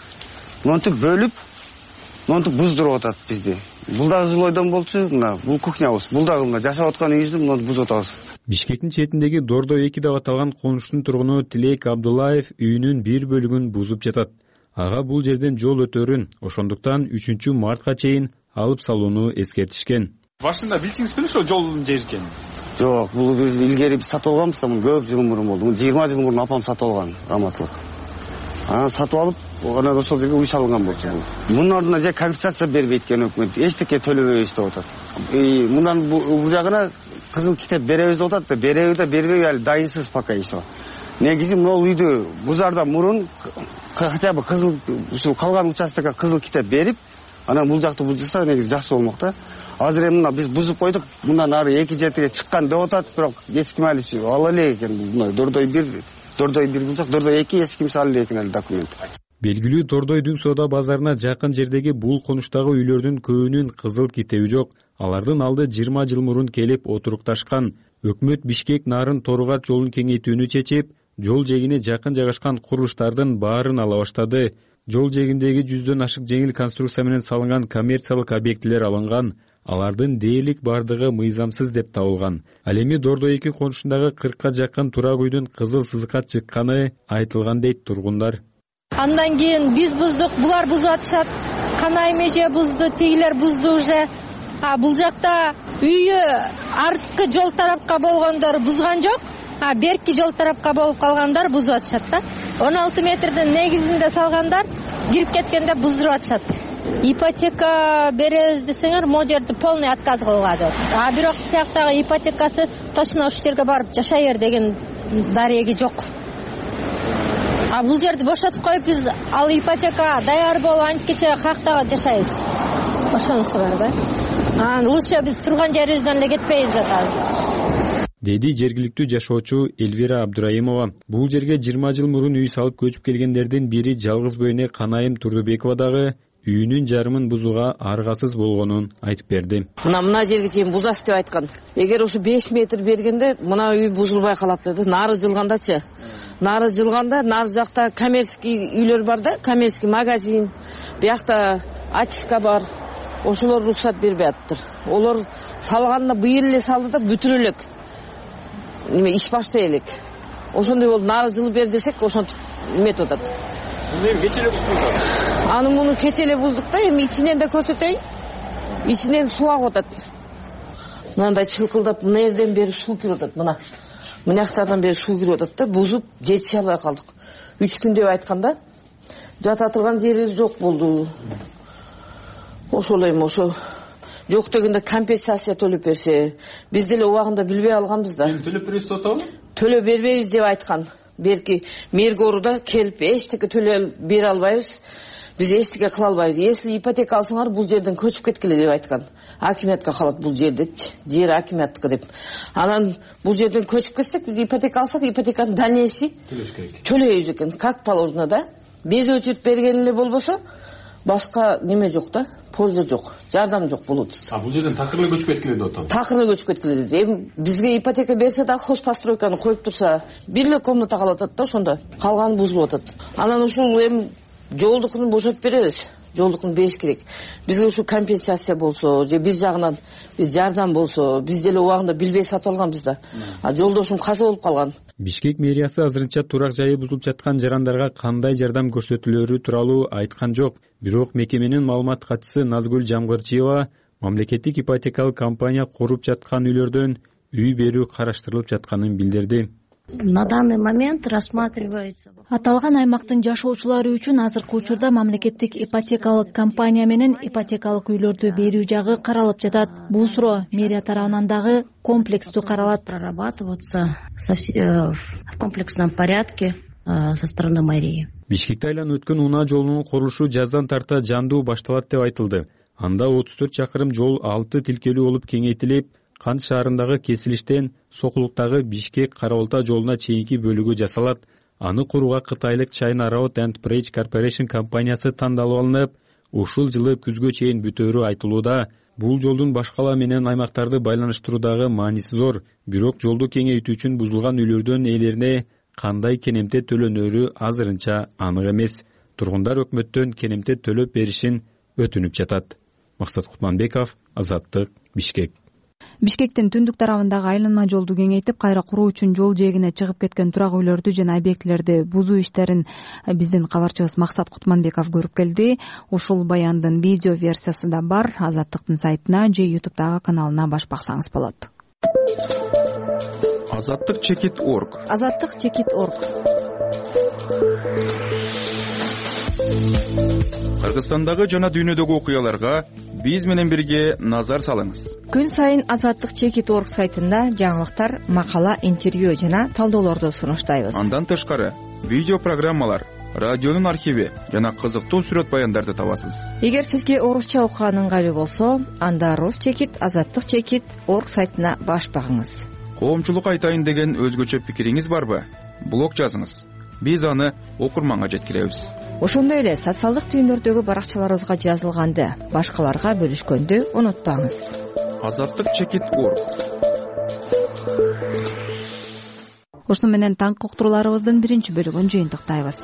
Монтип бөлүп, монтип буздуруп атат бизди. Бул дагы жилойдон болчу, мына бул кухнябыз. Бул дагы мына жашап аткан үйүбүздү монтип бузуп атабыз. Бишкектин четиндеги Дордой эки деп аталган конуштун тургуну Тилек Абдуллаев үйүнүн бир бөлүгүн бузуп жатат. Ага бул жерден жол өтөрүн, ошондуктан үчүнчү мартка чейин алып салууну эскертишкен. Башында билсиңиз беле ошол жолдун жери экенин? Жок, бул биз илгери сатып алганбыз да, муну көп жыл мурун болду. жыйырма жыл мурун апам сатып алган, раматлык. Анан сатып алып, анан ошол жерге үй салынган болчу. Мунун ордуна же компенсация бербейт экен өкмөт. Эчтеке төлөбөйбүз деп атат. Мындан бул жагына кызыл китеп беребиз деп атат да, береби да бербеби али дайынсыз пока еще. Негизи могул үйдү бузардан мурун хотя бы кызыл ушул калган участокко кызыл китеп берип, анан бул жакты бузса негизи жакшы болмок да. Азыр эми мына биз бузуп койдук, мындан ары эки жетиге чыккан деп атат, бирок эски мали ала элек экен. Мына Дордой бир, Дордой бир булсак, Дордой эки эски ала элек экен документ. Белгилүү Дордойдун соода базарына жакын жердеги бул конуштагы үйлөрдүн көбүнүн кызыл китеби жок. Алардын алды жыйырма жыл мурун келип отурукташкан. Өкмөт Бишкек нарын Торгат жолун кеңейтүүнү чечип, жол жээгине жакын жайгашкан курулуштардын баарын ала баштады. Жол жээгиндеги жүздөн ашык жеңил конструкция менен салынган коммерциялык объектилер алынган. Алардын дээрлик бардыгы мыйзамсыз деп табылган. Ал эми Дордой эки конушундагы кыркка жакын турак үйдүн кызыл сызыкка чыкканы айтылган дейт тургундар. Андан кийин биз буздук, булар бузуп атышат. Канай меже бузду, тигилер бузду уже. А бул жакта үйү арткы жол тарапка болгондор бузган жок. А берки жол тарапка болуп калгандар бузуп атышат да. он алты метрдин негизинде салгандар кирип кеткенде буздуруп атышат. Ипотека беребиз десеңер, могу жерди полный отказ кылган. А бирок сияктагы ипотекасы точно ушул жерге барып жашай бер деген дареги жок. А бул жерди бошотуп коюп биз ал ипотека даяр болуп анткече хактага жашайбыз. Ошонусу бар да. Анан лучше биз турган жерибизден эле кетпейбиз да. Деди жергиликтүү жашоочу Эльвира Абдурайымова. Бул жерге жыйырма жыл мурун үй салып көчүп келгендердин бири жалгыз бөөне Канайым Турдубекова дагы үйүнүн жарымын бузууга аргасыз болгонун айтып берди. Мына мына жерге чейин бузасыз деп айткан. Эгер ушу беш метр бергенде мына үй бузулбай калат деди. Нары жылгандачы. Нары жылганда нары жакта коммерческий үйлөр бар да, коммерческий магазин, биякта ачка бар. Ошолор рухсат бербей атыптыр. Олор салганда быйыл эле салды да бүтүрө элек. Неме иш баштай элек. Ошондой болуп нары жылып бер десек, ошентип эметип атат. Эми кече эле буздук. Аны муну кече эле буздук да, эми ичинен да көрсөтөйүн. Ичинен суу агып атат. Мынандай чылкылдап, мына жерден бери суу кирип атат, мына. Мына жактардан бери суу кирип атат да, бузуп жетише албай калдык. үч күн деп айтканда, жата турган жерибиз жок болду. Ошол эми ошо жок дегенде компенсация төлөп берсе, биз деле убагында билбей алганбыз да. Төлөп беребиз деп атабы? Төлөп бербейбиз деп айткан. Берки мэргоруда келип эчтеке төлөп бере албайбыз. Биз эчтеке кыла албайбыз. Если ипотека алсаңар, бул жерден көчүп кеткиле деп айткан. Акимиятка калат бул жердечи. Жер акимияттыкы деп. Анан бул жерден көчүп кетсек, биз ипотека алсак, ипотеканын дальнейший төлөш керек. Төлөйбүз экен. Как положено да? Без очередь берген эле болбосо, башка неме жок да? Польза жок, жардам жок болот. А бул жерден такыр эле көчүп кеткиле деп атам. Такыр эле көчүп кеткиле деди. Эми бизге ипотека берсе да хозпостройканы коюп турса, бир эле комната калып атат да, ошондо. Калганы бузулуп атат. Анан ушул эми жолдукун бошотуп беребиз. Жолдукун бериш керек. Бизге ушу компенсация болсо, же биз жагынан биз жардам болсо, биз деле убагында билбей сатып алганбыз да. А жолдошум каза болуп калган. Бишкек мэриясы азырынча турак жайы бузулуп жаткан жарандарга кандай жардам көрсөтүлөрү тууралуу айткан жок. Бирок мекеменин маалымат катчысы Назгүл Жамгырчиева мамлекеттик ипотекалык компания куруп жаткан үйлөрдөн үй берүү караштырылып жатканын билдирди. На данный момент рассматривается. Аталган аймактын жашоочулары үчүн азыркы учурда мамлекеттик ипотекалык компания менен ипотекалык үйлөрдү берүү жагы каралып жатат. Бул суроо мэрия тарабынан дагы комплекстүү каралат. Прорабатываться в комплексном порядке со стороны мэрии. Бишкекте айланып өткөн унаа жолунун курулушу жаздан тарта жандуу башталат деп айтылды. Анда отуз төрт чакырым жол алты тилкелүү болуп кеңейтилип, Кант шаарындагы кесилиштен Сокулуктагы Бишкек Карабалта жолуна чейинки бөлүгү жасалат. Аны курууга кытайлык China Road and Bridge Corporation компаниясы тандалып алынып, ушул жылы күзгө чейин бүтөөрү айтылууда. Бул жолдун башкала менен аймактарды байланыштыруудагы мааниси зор. Бирок жолду кеңейтүү үчүн бузулган үйлөрдүн ээлерине кандай кенемте төлөнөрү азырынча анык эмес. Тургундар өкмөттөн кенемте төлөп беришин өтүнүп жатат. Максат Кутманбеков, Азаттык, Бишкек. Бишкектин түндүк тарабындагы айланма жолду кеңейтип, кайра куруу үчүн жол жээгине чыгып кеткен турак үйлөрдү жана объектилерди бузуу иштерин биздин кабарчыбыз Максат Кутманбеков көрүп келди. Ушул баяндын видео версиясы да бар. Азаттыктын сайтына же ютубтагы каналына баш баксаңыз болот. Азаттык чекит точка орг. Азаттык чекит точка орг. Кыргызстандагы жана дүйнөдөгү окуяларга биз менен бирге назар салыңыз. Күн сайын Азаттык чекит точка орг сайтында жаңылыктар, макала, интервью жана талдоолорду сунуштайбыз. Андан тышкары видео программалар, радионун архиви жана кызыктуу сүрөт баяндарды табасыз. Эгер сизге орусча окуган ыңгайлуу болсо, анда Рус чекит Азаттык чекит точка орг сайтына баш багыңыз. Коомчулук айтайын деген өзгөчө пикириңиз барбы? Блог жазыңыз. Биз аны окурманга жеткиребиз. Ошондой эле социалдык түйүндөрдөгү баракчаларыбызга жазылганды башкаларга бөлүшкөндү унутпаңыз. Азаттык чекит точка орг. Ошону менен таңкы уктурууларыбыздын биринчи бөлүгүн жыйынтыктайбыз.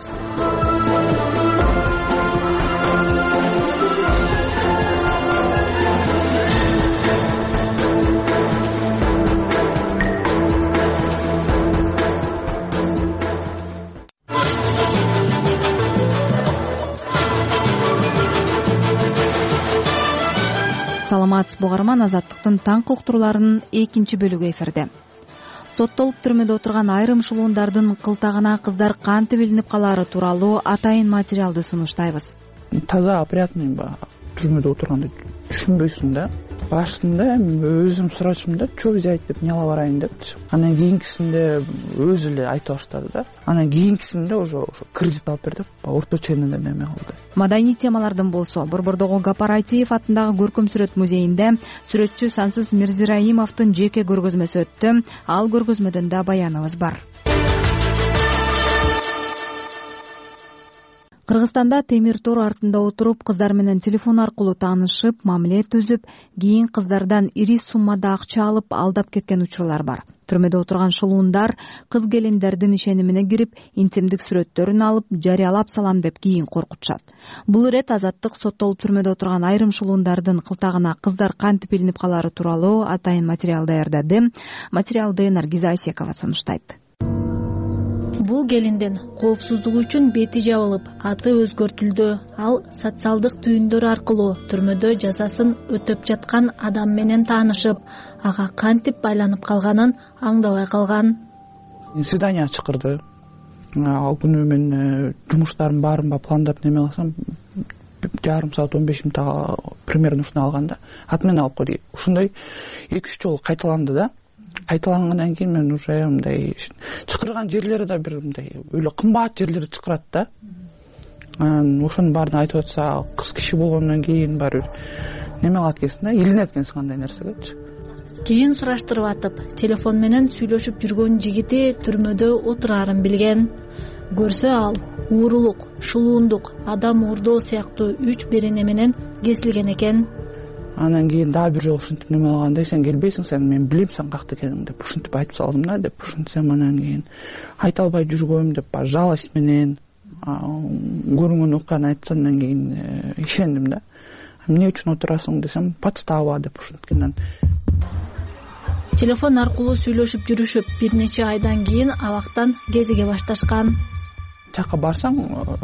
Саламатсызбы угарман, Азаттыктын таңкы уктурууларынын экинчи бөлүгү эфирде. Соттолуп түрмөдө отурган айрым шылуундардын кылтагына кыздар кантип илинип калаары тууралуу атайын материалды сунуштайбыз. Таза опрятный түрмөдө отурганды түшүнбөйсүң да. Башында өзүм сурачымда, чөө биз айтып няла барайын депчи. Анан кийинкисинде өзү эле айта баштады да. Анан кийинкисинде уже ошо кредит алып берди, орточенде неме кылды. Маданий темалардан болсо, Борбордогу Гапар Айтиев атындагы көркөм сүрөт музейинде сүрөтчү Сансыз Мирзираимовдун жеке көргөзмөсү өттү. Ал көргөзмөдөн да баяныбыз бар. Кыргызстанда темир тор артында отуруп, кыздар менен телефон аркылуу таанышып, мамиле түзүп, кийин кыздардан ири суммада акча алып алдап кеткен учурлар бар. Түрмөдө отурган шылуундар кыз келиндердин ишенимине кирип, интимдик сүрөттөрүн алып, жарыялап салам деп кийин коркутушат. Бул ирет Азаттык соттолуп түрмөдө отурган айрым шылуундардын кылтагына кыздар кантип илинип калаары тууралуу атайын материал даярдады. Материалды Наргиза Айсекова сунуштайт. Бул келиндин коопсуздугу үчүн бети жабылып, аты өзгөртүлдү. Ал социалдык түйүндөр аркылуу түрмөдө жазасын өтөп жаткан адам менен таанышып, ага кантип байланып калганын аңдабай калган. Свидание чакырды. Ал күнү мен жумуштарым баарымба пландап неме кылсам, жарым саат он беш мүнөт примерно ушуну алганда, ат менен алып койду. Ушундай эки үч жолу кайталанды да. Кайталангандан кийин мен уже мындай чакырган жерлери да бир мындай өлө кымбат жерлерди чакырат да. Анан ошонун баарын айтып атса, кыз киши болгондон кийин баары неме кылат экенсиң да, илинет экенсиң андай нерсегечи. Кийин сураштырып атып, телефон менен сүйлөшүп жүргөн жигити түрмөдө отурарын билген. Көрсө ал уурулук, шылуундук, адам уурдоо сыяктуу үч берене менен кесилген экен. Анан кийин дагы бир жолу ушинтип неме кылганда, сен келбейсиң, сен мен билем сен какта экениңди деп ушинтип айтып салдым да, деп ушинтсем анан кийин айта албай жүргөм деп жалость менен көрүнгөн окуяны айтсандан кийин ишендим да. Эмне үчүн отурасың десем, подстава деп ушинткенден. Телефон аркылуу сүйлөшүп жүрүшүп, бир нече айдан кийин абактан кезиге башташкан. Жакка барсаң,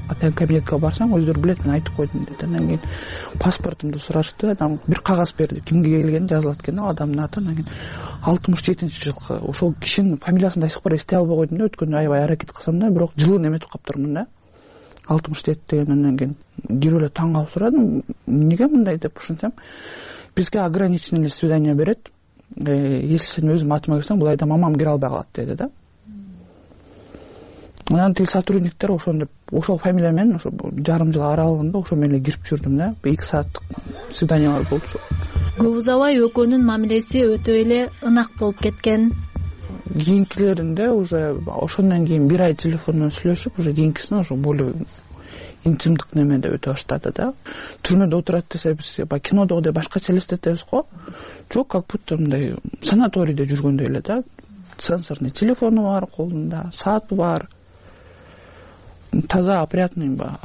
атайын кабинетке барсаң өздөрү билет, мен айтып койдум дейт. Андан кийин паспортумду сурашты, адам бир кагаз берди, кимге келгени жазылат экен, адамдын аты. Андан кийин алтымыш жетинчи жылкы ошол кишинин фамилиясын да эске эстей албай койдум да, өткөндө аябай аракет кылсам да, бирок жылын эметип калыптырмын да. алтымыш жети деген. Андан кийин кирип эле таң калып сурадым, эмнеге мындай деп ушинсем, бизге ограниченный свидание берет. Если сен өзүм атыма кирсең, бул айда мамам кире албай калат деди да. Анан тил сотрудниктер ошондо ошол фамилия менен ошо жарым жыл аралыгында ошо менен эле кирип жүрдүм да. эки сааттык свиданиялар болчу. Көп узабай экөөнүн мамилеси өтө эле ынак болуп кеткен. Кийинкилеринде уже ошондон кийин бир ай телефондон сүйлөшүп, уже кийинкисине ошо более интимдик немеде өтө баштады да. Түрмөдө отурат десе биз кинодогудой башкача элестетебиз го. Жок, как будто мындай санаторийде жүргөндөй эле да. Сенсорный телефону бар колунда, сааты бар. Таза опрятный ба.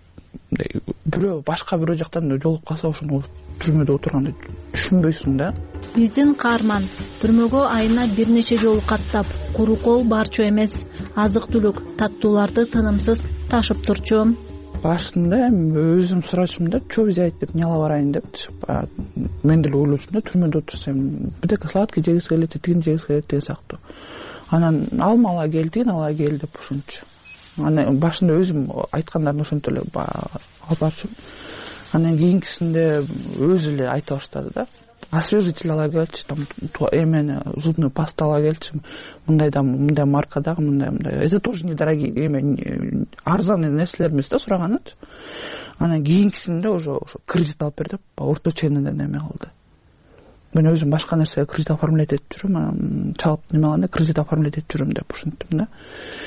Бирөө башка бирөө жактан жолугуп калса, ошону түрмөдө отурганды түшүнбөйсүң да. Биздин каарман түрмөгө айына бир нече жолу каттап, куру кол барчу эмес, азык-түлүк, таттууларды тынымсыз ташып турчу. Башында өзүм сурачумун да, чо биз айт деп няла барайын депчи. Мен деле ойлочумун да, түрмөдө отурсам бирдеке сладкий жегиси келет, тигин жегиси келет деген сыяктуу. Анан алма ала кел, тигин ала кел деп ушунчу. Анан башында өзүм айткандарын ошентип эле алып барчумун. Анан кийинкисинде өзү эле айта баштады да. Освежитель ала келчи, там эмени зубную пасту ала келчи, мындайда мындай маркадагы, мындай мындай. Это тоже недорогие, эме арзан нерселер эмес да сураганы. Анан кийинкисинде уже ошо кредит алып бер деп орточенеден эме кылды. Мен өзүм башка нерсеге кредит оформлять этип жүрөм, анан чалып неме кылганда кредит оформлять этип жүрөм деп ушинттим да.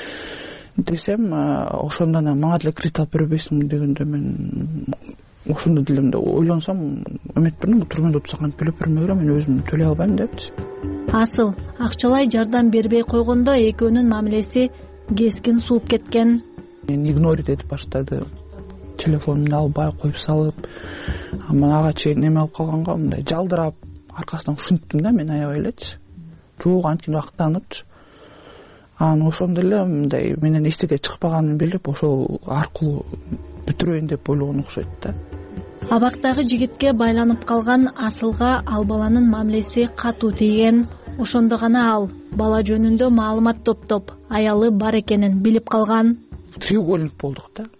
Десем, ошондон мага деле кредит алып бербейсиңби дегенде мен ошондо деле ойлонсом, эметпирмин, түрмөдө отурсам төлөп бермегиле, мен өзүм төлөй албайм депчи. Асыл акчалай жардам бербей койгондо экөөнүн мамилеси кескин сууп кеткен. Мен игнорить этип баштады. Телефонумду албай коюп салып, ага чейин неме алып калганга мындай жалдырап, аркасынан ушинттим да мен аябай элечи. Жок, анткени актаныпчы. Анан ошондо эле мындай менен эчтеке чыкпаганын билип, ошол аркылуу бүтүрөйүн деп ойлогон окшойт да. Абактагы жигитке байланып калган Асылга ал баланын мамилеси катуу тийген. Ошондо гана ал бала жөнүндө маалымат топтоп, аялы бар экенин билип калган. Треугольник болдук да.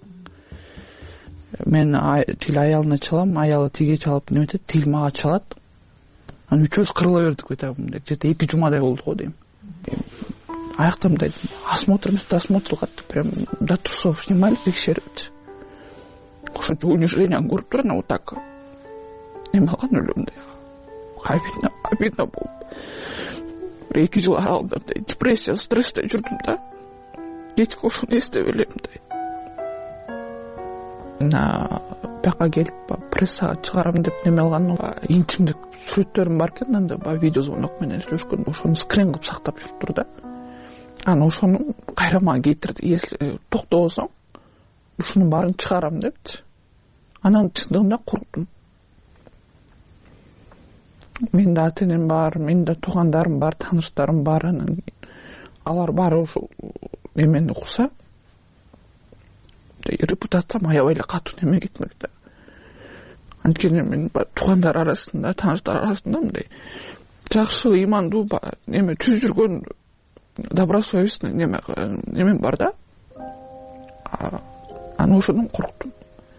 Мен тил аялына чалам, аялы тиге чалып неметет, тил мага чалат. Анан үчөөбүз кырыла бердик өтөбүм деп, жети эки жумадай болду го дейм. Аякта мындай осмотр эмес, досмотр кылат, прям до трусов снимали, текшерипчи. Ошончо униженияны көрүп туруп, анан вот так эме кылган эле мындай. Обидно, обидно болуп. Эки жыл аралыгында депрессия, стрессте жүрдүм да. Кечке ошону эстеп эле мындай. На бияка келип, прессага чыгарам деп неме кылган, интимдик сүрөттөрүм бар экен, анда баягы видео звонок менен сүйлөшкөн, ошону скрин кылып сактап жүрүптүр да. Анан ошону кайра мага кетирди. Если токтобосоң, ушунун баарын чыгарам депчи. Анан чындыгында корктум. Менин да ата энем бар, менин да туугандарым бар, тааныштарым бар. Анан алар баары ошол эмени укса, репутациям аябай эле катуу неме кетмек да. Анткени мен туугандар арасында, тааныштар арасында мындай жакшы, ыймандуу неме түзүп жүргөн добросовестный неме неме бар да. Анан ошондон корктум.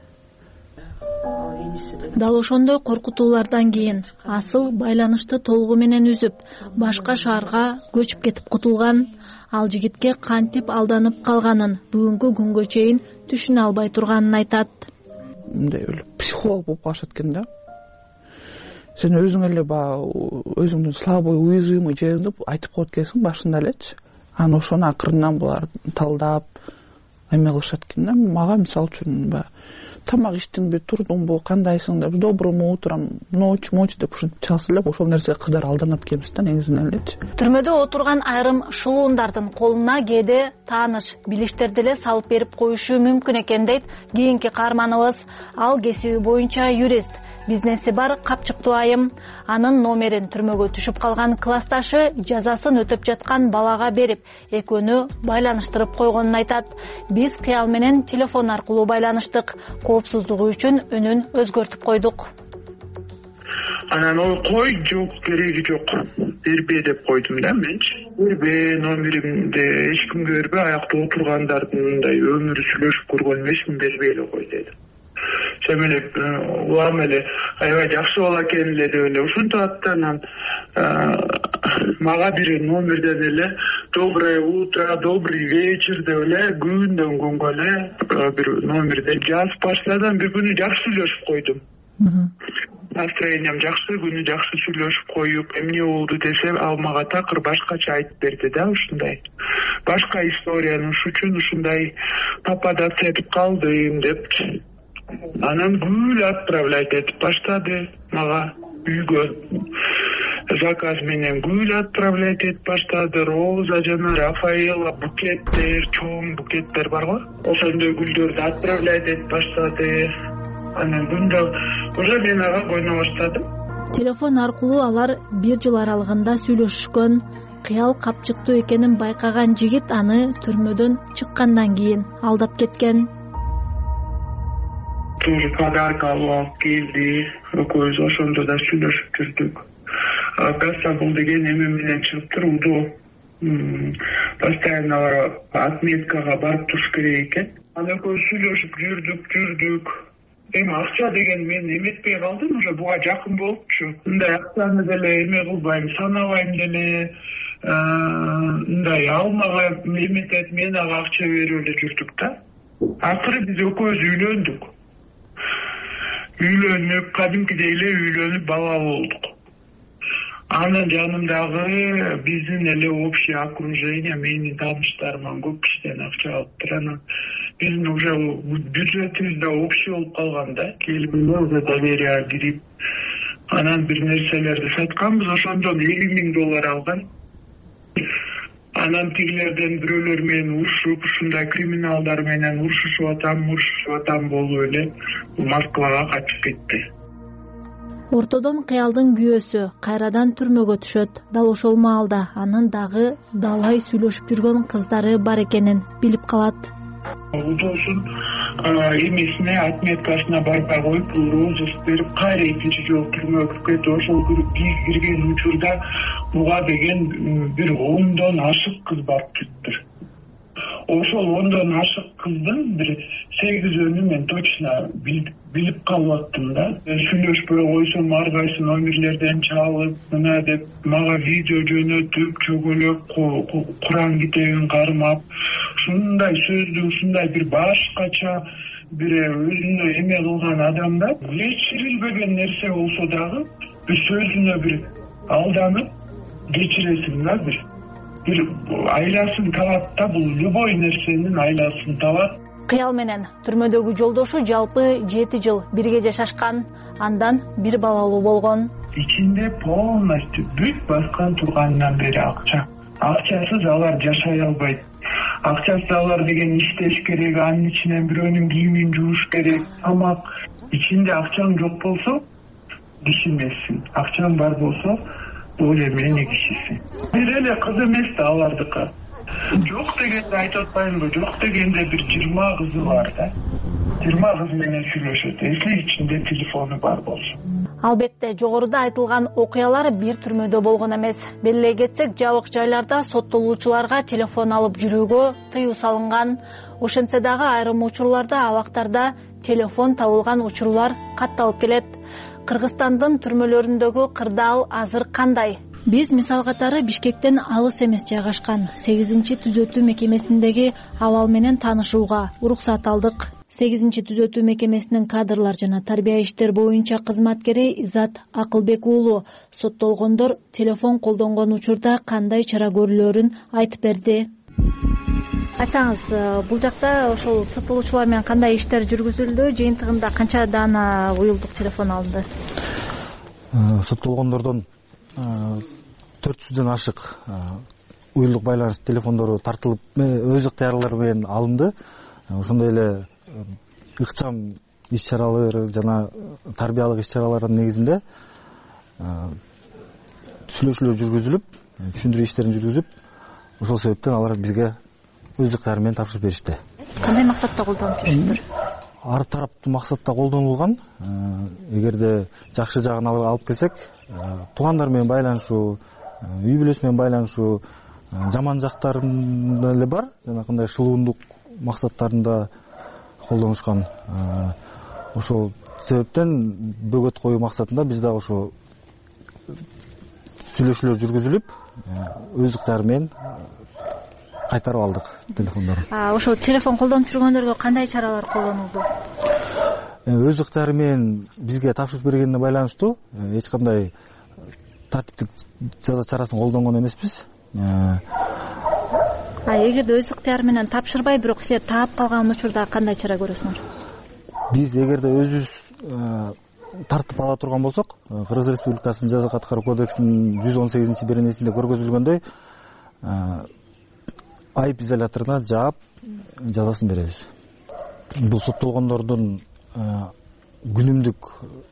Дал ошондой коркутуулардан кийин Асыл байланышты толугу менен үзүп, башка шаарга көчүп кетип кутулган. Ал жигитке кантип алданып калганын бүгүнкү күнгө чейин түшүнө албай турганын айтат. Мындай эле психолог болуп калышат экен да. Сен өзүң эле баягы өзүңдүн слабый, уязвимый жериңди айтып коет экенсиң башында элечи. Анан ошону акырынан булар талдап эме кылышат экен да. Мага мисалы үчүн баягы тамак иштиңби, турдуңбу, кандайсың деп, доброму утром, ночь, ночь деп ушинтип чалса эле ошол нерсеге кыздар алданат экенбиз да негизинен элечи. Түрмөдө отурган айрым шылуундардын колуна кээде тааныш билиштерди эле салып берип коюшу мүмкүн экен дейт кийинки каарманыбыз. Ал кесиби боюнча юрист. бизнеси бар Капчыктуу айым анын номерин түрмөгө түшүп калган классташы жазасын өтөп жаткан балага берип, экөөнү байланыштырып койгонун айтат. Биз Кыял менен телефон аркылуу байланыштык. Коопсуздугу үчүн үнүн өзгөртүп койдук. Анан ой кой, жок, кереги жок, бербе деп койдум да менчи. Бербе, номеримди эч кимге бербе, аякта отургандардын мындай өмүрү сүйлөшүп көргөн эмесмин, бербей эле кой дедим. Сен эле улам эле аябай жакшы бала экен эле деп эле ушинтип атты. Анан мага бир номерден эле доброе утро, добрый вечер деп эле күндөн күнгө эле бир номерден жазып баштады. Бир күнү жакшы сүйлөшүп койдум. Настроением жакшы, күнү жакшы сүйлөшүп коюп, эмне болду десе, ал мага такыр башкача айтып берди да, ушундай. Башка историяны ушу үчүн ушундай попадаться этип калдым деп. Анан гүл отправлять этип баштады мага үйгө. Заказ менен гүл отправлять этип баштады. Роза жана Рафаэла букеттер, чоң букеттер барго. Ошондой гүлдөрдү отправлять этип баштады. Анан күндө уже мен ага койно баштадым. Телефон аркылуу алар бир жыл аралыгында сүйлөшүшкөн. Кыял Капчыктуу экенин байкаган жигит аны түрмөдөн чыккандан кийин алдап кеткен. Тоже подарка алып келди. Экөөбүз ошондо да сүйлөшүп жүрдүк. Оказывается, бул деген эме менен чыгып турду. Постоянно отметкага барып туруш керек экен. Анан экөөбүз сүйлөшүп жүрдүк, жүрдүк. Эми акча деген мен эметпей калдым, уже буга жакын болупчу. Мындай акчаны деле эме кылбайм, санабайм деле. Мындай алмага эметет, мен ага акча берип эле жүрдүк да. Акыры биз экөөбүз үйлөндүк. Үйлөнүп, кадимкидей эле үйлөнүп бала болдук. Анан жанымдагы биздин эле общее окружение, менин тааныштарыман көп кишиден акча алыптыр. Анан биздин уже бюджетибиз да общий болуп калган да. Келип уже доверие кирип, анан бир нерселерди сатканбыз, ошондон элүү миң доллар алган. Анан тигилерден бирөөлөр менен урушуп, ушундай криминалдар менен урушушуп атам, урушушуп атам болуп эле Москвага качып кетти. Ортодон Кыялдын күйөөсү кайрадан түрмөгө түшөт. Дал ошол маалда анын дагы далай сүйлөшүп жүргөн кыздары бар экенин билип калат. Удосун эмесине, отметкасына барбай коюп, розыск берип, кайра экинчи жолу түрмөгө кирип кетти. Ошол кирген учурда буга деген бир ондон ашык кыз барып жүрүптүр. Ошол ондон ашык кыздын бир сегизөөнү мен точно билип калып аттым да. Сүйлөшпөй койсом ар кайсы номерлерден чалып, мына деп мага видео жөнөтүп, чөгөлөп, Куран китебин кармап, ушундай сөздү, ушундай бир башкача бир өзүнө эме кылган адамда кечирилбеген нерсе болсо дагы бир сөзүнө бир алданып кечиресиң да, бир бир айласын табат да, бул любой нерсенин айласын табат. Кыял менен түрмөдөгү жолдошу жалпы жети жыл бирге жашашкан, андан бир балалуу болгон. Ичинде полностью бүт баскан тургандан бери акча. Акчасыз алар жашай албайт. Акчасыз алар деген иштеш керек, анын ичинен бирөөнүн кийимин жууш керек, тамак. Ичинде акчаң жок болсо киши эмессиң. Акчаң бар болсо бул эмени кишисиң. Бир эле кыз эмес да алардыкы. Жок дегенде айтып атпаймынбы, жок дегенде бир жыйырма кызы бар да. жыйырма кыз менен сүйлөшөт, если ичинде телефону бар болсо. Албетте, жогоруда айтылган окуялар бир түрмөдө болгон эмес. Белгилей кетсек, жабык жайларда соттолуучуларга телефон алып жүрүүгө тыюу салынган. Ошентсе дагы айрым учурларда абактарда телефон табылган учурлар катталып келет. Кыргызстандын түрмөлөрүндөгү кырдаал азыр кандай? Биз мисал катары Бишкектен алыс эмес жайгашкан сегизинчи түзөтүү мекемесиндеги абал менен таанышууга уруксат алдык. сегизинчи түзөтүү мекемесинин кадрлар жана тарбия иштер боюнча кызматкери Изат Акылбек уулу соттолгондор телефон колдонгон учурда кандай чара көрүлөрүн айтып берди. Айтсаңыз, бул жакта ошол соттолуучулар менен кандай иштер жүргүзүлдү? Жыйынтыгында канча даана уюлдук телефон алынды? Соттолгондордон төрт жүздөн ашык уюлдук байланыш телефондору тартылып өз ыктыярлары менен алынды. Ошондой эле ыкчам иш чаралары жана тарбиялык иш чаралардын негизинде сүйлөшүүлөр жүргүзүлүп, түшүндүрүү иштерин жүргүзүп, ошол себептен алар бизге өз ыктыяры менен тапшырып беришти. Кандай максатта колдонуп жүрүшүңөр? Ар тараптуу максатта колдонулган. Эгерде жакшы жагын алып келсек, туугандар менен байланышуу, үй бүлөсү менен байланышуу, жаман жактарында эле бар, жанакындай шылуундук максаттарында колдонушкан. Ошол себептен бөгөт коюу максатында биз дагы ошо сүйлөшүүлөр жүргүзүлүп, өз ыктыяры менен кайтарып алдык телефондорун. Ошол телефон колдонуп жүргөндөргө кандай чаралар колдонулду? Өз ыктыяры менен бизге тапшырып бергенине байланыштуу эч кандай тартиптик жаза чарасын колдонгон эмеспиз. Эгерде өз ыктыяры менен тапшырбай, бирок силер таап калган учурда кандай чара көрөсүңөр? Биз эгерде өзүбүз тартып ала турган болсок, Кыргыз Республикасынын жаза аткаруу кодексинин жүз он сегизинчи беренесинде көргөзүлгөндөй, айып изоляторуна жаап жазасын беребиз. Бул соттолгондордун күнүмдүк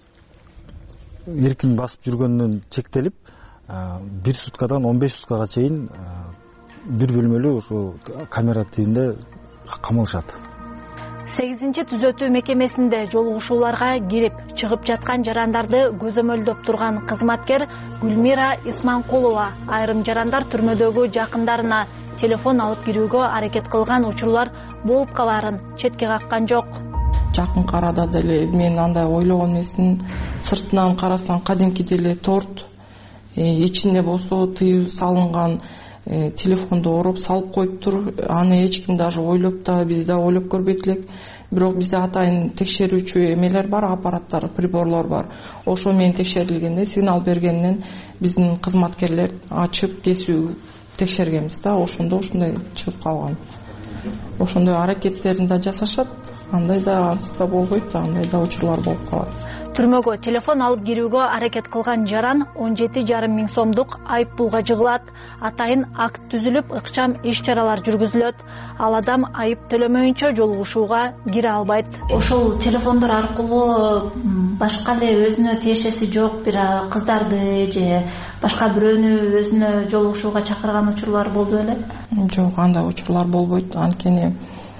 эркин басып жүргөнүнөн чектелип, бир суткадан он беш суткага чейин бир бөлмөлүү ошо камера тибинде камалышат. сегизинчи түзөтүү мекемесинде жолугушууларга кирип чыгып жаткан жарандарды көзөмөлдөп турган кызматкер Гүлмира Исманкулова айрым жарандар түрмөдөгү жакындарына телефон алып кирүүгө аракет кылган учурлар болуп калаарын четке каккан жок. Жакынкы арада деле мен андай ойлогон эмесмин. Сыртынан карасаң кадимки деле торт, ичинде болсо тыюу салынган телефонду ороп салып коюптур. Аны эч ким даже ойлоп да, биз да ойлоп көрбөйт элек. Бирок бизде атайын текшерүүчү эмелер бар, аппараттар, приборлор бар. Ошо менен текшерилгенде сигнал бергенден биздин кызматкерлер ачып кесүү текшергенбиз да, ошондо ушундай чыгып калган. Ошондой аракеттерин да жасашат, андай да ансыз да болбойт, андай да учурлар болуп калат. Түрмөгө телефон алып кирүүгө аракет кылган жаран он жети жарым миң сомдук айып пулга жыгылат. Атайын акт түзүлүп, ыкчам иш чаралар жүргүзүлөт. Ал адам айып төлөмөйүнчө жолугушууга кире албайт. Ошол телефондор аркылуу башка эле өзүнө тиешеси жок бир кыздарды же башка бирөөнү өзүнө жолугушууга чакырган учурлар болду беле? Жок, андай учурлар болбойт. Анткени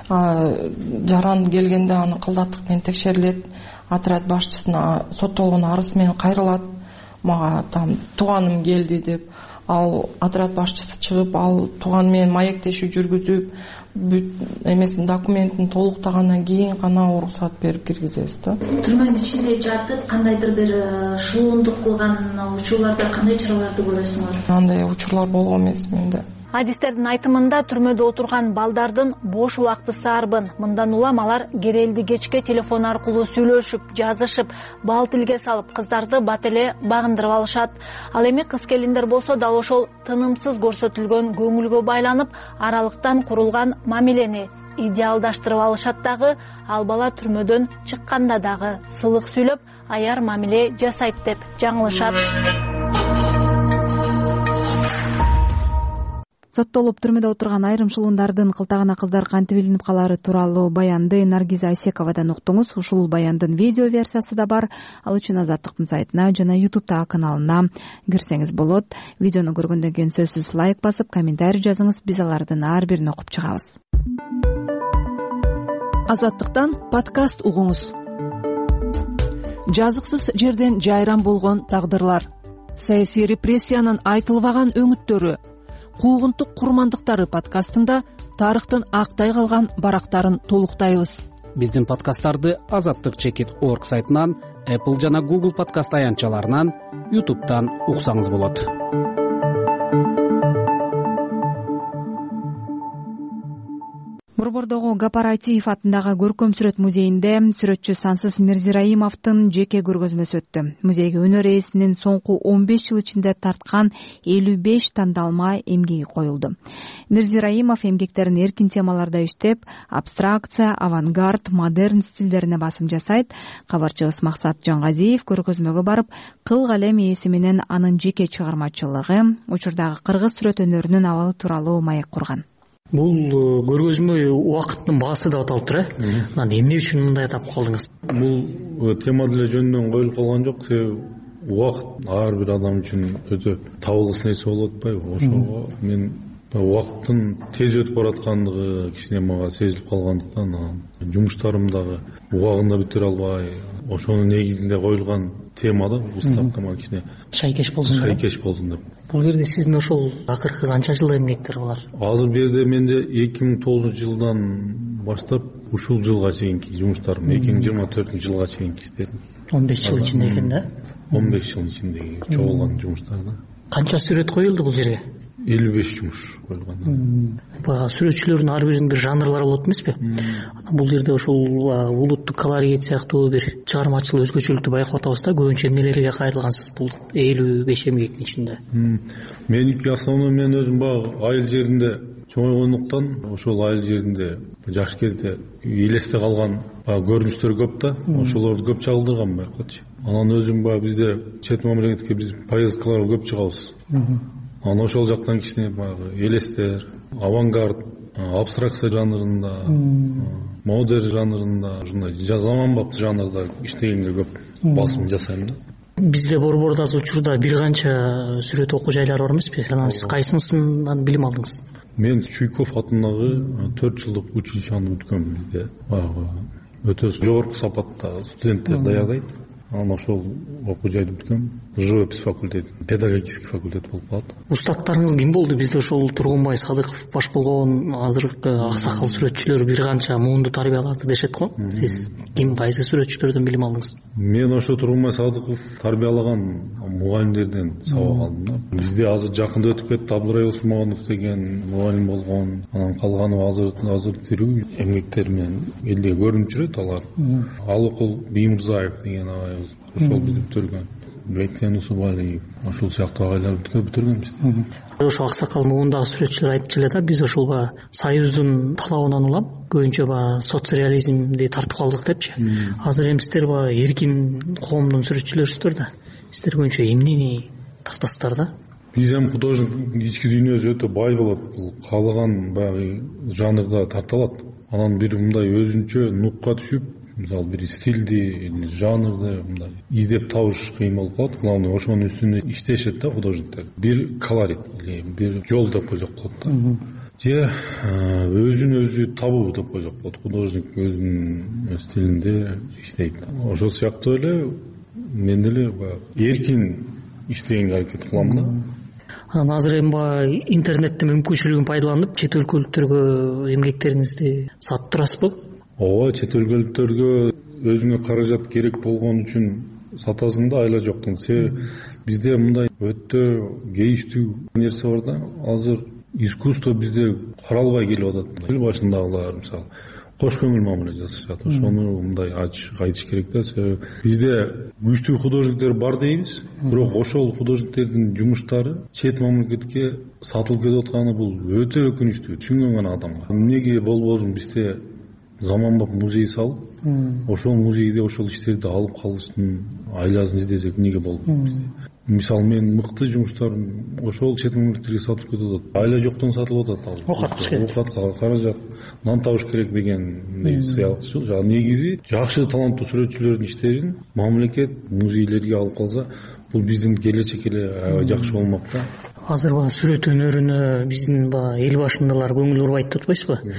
жаран келгенде аны кылдаттык менен текшерилет. Отряд башчысына соттолгон арыз менен кайрылат. Мага там тууганым келди деп, ал отряд башчысы чыгып, ал тууган менен маектешүү жүргүзүп, бүт эмесин документин толуктагандан кийин гана уруксат берип киргизебиз да. Түрмөнүн ичинде жатып, кандайдыр бир шылуундук кылган учурларда кандай чараларды көрөсүңөр? Андай учурлар болгон эмес менде. Адистердин айтымында түрмөдө отурган балдардын бош убактысы арбын. Мындан улам алар керелди кечке телефон аркылуу сүйлөшүп, жазышып, бал тилге салып, кыздарды бат эле багындырып алышат. Ал эми кыз келиндер болсо дал ошол тынымсыз көрсөтүлгөн көңүлгө байланып, аралыктан курулган мамилени идеалдаштырып алышат дагы, ал бала түрмөдөн чыкканда дагы сылык сүйлөп, аяр мамиле жасайт деп жаңылышат. Соттолуп түрмөдө отурган айрым шылуундардын кылтагына кыздар кантип илинип калары тууралуу баянды Наргиза Айсековадан уктуңуз. Ушул баяндын видео версиясы да бар. Ал үчүн Азаттыктын сайтына жана ютубтагы каналына кирсеңиз болот. Видеону көргөндөн кийин сөзсүз лайк басып, комментарий жазыңыз. Биз алардын ар бирин окуп чыгабыз. Азаттыктан подкаст угуңуз. Жазыксыз жерден жайран болгон тагдырлар, саясий репрессиянын айтылбаган өңүттөрү, куугунтук курмандыктары подкастында тарыхтын актай калган барактарын толуктайбыз. Биздин подкасттарды азаттык чекит орг сайтынан, Apple жана Google подкаст аянтчаларынан, YouTube'дан уксаңыз болот. Борбордогу Гапар Айтиев атындагы көркөм сүрөт музейинде сүрөтчү Сансыз Мирзираимовдун жеке көргөзмөсү өттү. Музейге өнөр ээсинин соңку он беш жыл ичинде тарткан элүү беш тандалма эмгеги коюлду. Мирзираимов эмгектерин эркин темаларда иштеп, абстракция, авангард, модерн стилдерине басым жасайт. Кабарчыбыз Максат Жангазиев көргөзмөгө барып, кыл калем ээси менен анын жеке чыгармачылыгы, учурдагы кыргыз сүрөт өнөрүнүн абалы тууралуу маек курган. Бул көргөзмө убакыттын баасы деп аталып тур, э? Анан эмне үчүн мындай атап калдыңыз? Бул тема деле жөнүнөн коюлуп калган жок. Себеби убакыт ар бир адам үчүн өтө табылгыс нерсе болуп атпайбы? Ошого мен убакыттын тез өтүп бараткандыгы кичине мага сезилип калгандыктан анан жумуштарым дагы убагында бүтүрө албай, ошонун негизинде коюлган тема да бул ставкама кичине шайкеш болсун, шайкеш болсун деп. Бул жерде сиздин ошол акыркы канча жыл эмгектер булар? Азыр бу жерде менде эки миң тогузунчу жылдан баштап ушул жылга чейинки жумуштарым, эки миң жыйырма төртүнчү жылга чейинки иштедим. он беш жыл ичинде экен да? он беш жыл ичиндеги чогулган жумуштарда. Канча сүрөт коюлду бул жерге? элүү беш жумуш коюлган. Баягы сүрөтчүлөрдүн ар биринин бир жанрлары болот эмеспи? Анан бул жерде ошол улуттук колорит сыяктуу бир чыгармачыл өзгөчөлүктү байкап атабыз да. Көбүнчө эмнелерге кайрылгансыз бул элүү беш эмгектин ичинде? Меники основной мен өзүм баягы айыл жеринде чоңойгондуктан ошол айыл жеринде жаш кезде элесте калган көрүнүштөр көп да, ошолорду көп чагылдырган байкачы. Анан өзүм баягы бизде чет мамлекетке биз поездкаларга көп чыгабыз. Анан ошол жактан кичине баягы элестер, авангард, абстракция жанрында, модерн жанрында, ушундай заманбап жанрда иштегенге көп басым жасайм да. Бизде Борбордо азыр учурда бир канча сүрөт окуу жайлары бар эмеспи? Анан сиз кайсынысынан билим алдыңыз? Мен Чуйков атындагы төрт жылдык училищени бүткөм. Бизде баягы өтө жогорку сапатта студенттер даярдайт. Анан ошол окуу жайды бүткөм. Живопись факультети, педагогический факультет болуп калат. Устаттарыңыз ким болду? Бизде ошол Тургунбай Садыков баш болгон азыркы аксакал сүрөтчүлөр бир канча муунду тарбиялады дешет го. Сиз ким, кайсы сүрөтчүлөрдөн билим алдыңыз? Мен ошо Тургунбай Садыков тарбиялаган мугалимдерден сабак алдым да. Бизде азыр жакында өтүп кетти Абдурай Усмонов деген мугалим болгон. Анан калганы азыр азыр тирүү эмгектер менен элде көрүнүп жүрөт алар. Алыкул Биймырзаев деген агайыбыз ошол бизди бүтүргөн. Бекен Усубалиев, ошол сыяктуу агайлар бүтүргөн бизди. Ошо аксакал муундагы сүрөтчүлөр айтчу эле да, биз ошол ба Союздун талабынан улам көбүнчө ба соцреализмди тартып калдык депчи. Азыр эми сиздер ба эркин коомдун сүрөтчүлөрүсүздөр да. Сиздер көбүнчө эмнени тартасыздар да? Биз эми художник ички дүйнөсү өтө бай болот. Бул каалаган баягы жанрда тарта алат. Анан бир мындай өзүнчө нукка түшүп, мисалы бир стилди, жанрды мындай издеп табыш кыйын болуп калат. Главное ошонун үстүнө иштешет да художниктер. Бир колорит, бир жол деп койсок болот да. Же өзүн өзү табуу деп койсок болот. Художник өзүнүн стилинде иштейт. Ошол сыяктуу эле мен деле эркин иштегенге аракет кылам да. Анан азыр эми баягы интернеттин мүмкүнчүлүгүн пайдаланып чет өлкөлүктөргө эмгектериңизди сатып турасызбы? Ооба, чет өлкөлүктөргө өзүңө каражат керек болгон үчүн сатасың да, айла жоктун. Себеби бизде мындай өтө кейиштүү нерсе бар да. Азыр искусство бизде каралбай келип атат. Эл башындагылар мисалы кош көңүл мамиле жасашат. Ошону мындай ачык айтыш керек да. Себеби бизде күчтүү художниктер бар дейбиз, бирок ошол художниктердин жумуштары чет мамлекетке сатылып кетип атканы бул өтө өкүнүчтүү. Түшүнгөн гана адамга. Эмнеге болбосун бизде заманбап музей салып, ошол музейде ошол иштерди алып калыштын айласын издесек эмнеге болбойт бизде? Мисалы мен мыкты жумуштарым ошол чет мамлекеттерге сатылып кетип атат. Айла жоктон сатылып атат. Оокат, каражат, нан табыш керек деген сыяктуу. Жана негизи жакшы таланттуу сүрөтчүлөрдүн иштерин мамлекет музейлерге алып калса, бул биздин келечек эле аябай жакшы болмок да. Азыр ба сүрөт өнөрүнө биздин ба эл башындагылар көңүл бурбайт деп атпайсызбы?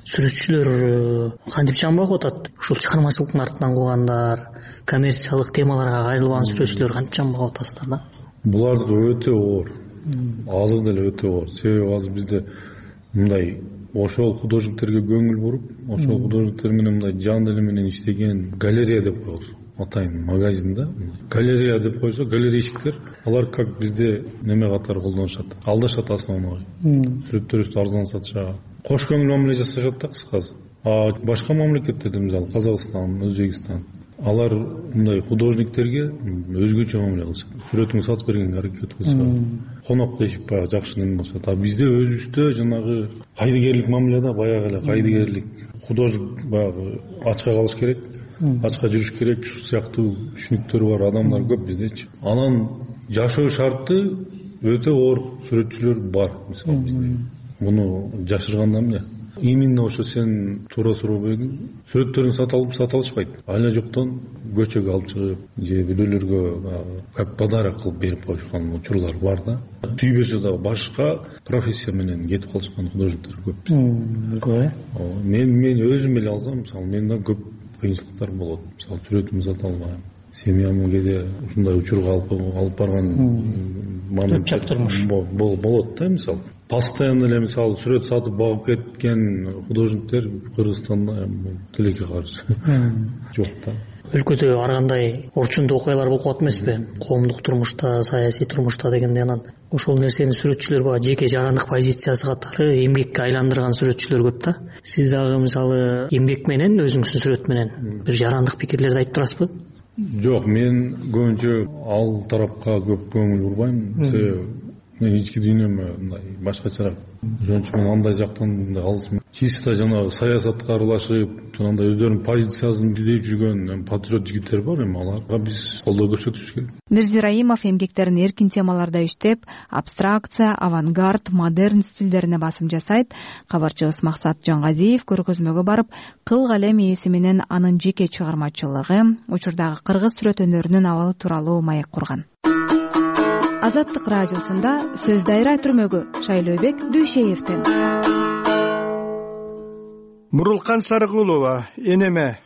Сүрөтчүлөр кантип жамбап атат? Ушул чыгармачылыктын артынан куугандар, коммерциялык темаларга кайрылган сүрөтчүлөр кантип жамбап атасыздар да? Булардыкы өтө оор. Азыр деле өтө оор. Себеби азыр бизде мындай ошол художниктерге көңүл буруп, ошол художниктер менен мындай жан дили менен иштеген галерея деп коебуз. Атайын магазинда галерея деп койсо, галерейщиктер алар как бизде неме катары колдонушат. Алдашат основной. Сүрөттөрүбүздү арзан сатышат. Кош көңүл мамиле жасашат да кыскасы. А башка мамлекеттерде мисалы Казакстан, Өзбекстан, алар мындай художниктерге өзгөчө мамиле кылышат. Сүрөтүңдү сатып бергенге аракет кылышат. Конок дешип баягы жакшы неме кылышат. А бизде өзүбүздө жанагы кайдыгерлик мамиле да, баягы эле кайдыгерлик. Художник баягы ачка калыш керек. Ачка жүрүш керек, ушул сыяктуу түшүнүктөр бар адамдар көп биздечи. Анан жашоо шарты өтө оор сүрөтчүлөр бар мисалы бизде. муну жашырганда эмне именно ошо сен туура суроо бергиң сүрөттөрүң сатылып сатылышпайт айла жоктон көчөгө алып чыгып же бирөөлөргө как подарок кылып берип коюшкан учурлар бар да сүйбөсө дагы башка профессия менен кетип калышкан художниктер көп көп э мен мен өзүм эле алсам мисалы менде көп кыйынчылыктар болот мисалы сүрөтүмдү сата албайм семьямы кээде ушундай учурга алып барган көпчак турмуш болот да мисалы постоянно эле мисалы сүрөт сатып багып кеткен художниктер Кыргызстанда тилекке каршы жок да өлкөдө ар кандай орчундуу окуялар болуп калат эмеспи коомдук турмушта саясий турмушта дегенде анан ошол нерсени сүрөтчүлөр баягы жеке жарандык позициясы катары эмгекке айландырган сүрөтчүлөр көп да сиз дагы мисалы эмгек менен өзүңүздүн сүрөт менен бир жарандык пикирлерди айтып турасызбы жок мен көбүнчө ал тарапка көп көңүл бурбайм себеби мен ички дүйнөмө мындай башкачараак ошон үчүн мен андай жактан мындай алыс чисто жанагы саясатка аралашып андай өздөрүнүн позициясын билдирип жүргөн патриот жигиттер бар эми аларга биз колдоо көрсөтүш керек. Мирзи Раимов эмгектерин эркин темаларда иштеп абстракция авангард модерн стилдерине басым жасайт. Кабарчыбыз Максат Жангазиев көргөзмөгө барып кыл калем ээси менен анын жеке чыгармачылыгы учурдагы кыргыз сүрөт өнөрүнүн абалы тууралуу маек курган. Азаттык радиосунда сөз дайра түрмөгү Шайлообек Дүйшеевден. Мурулкан Сарыкулова энеме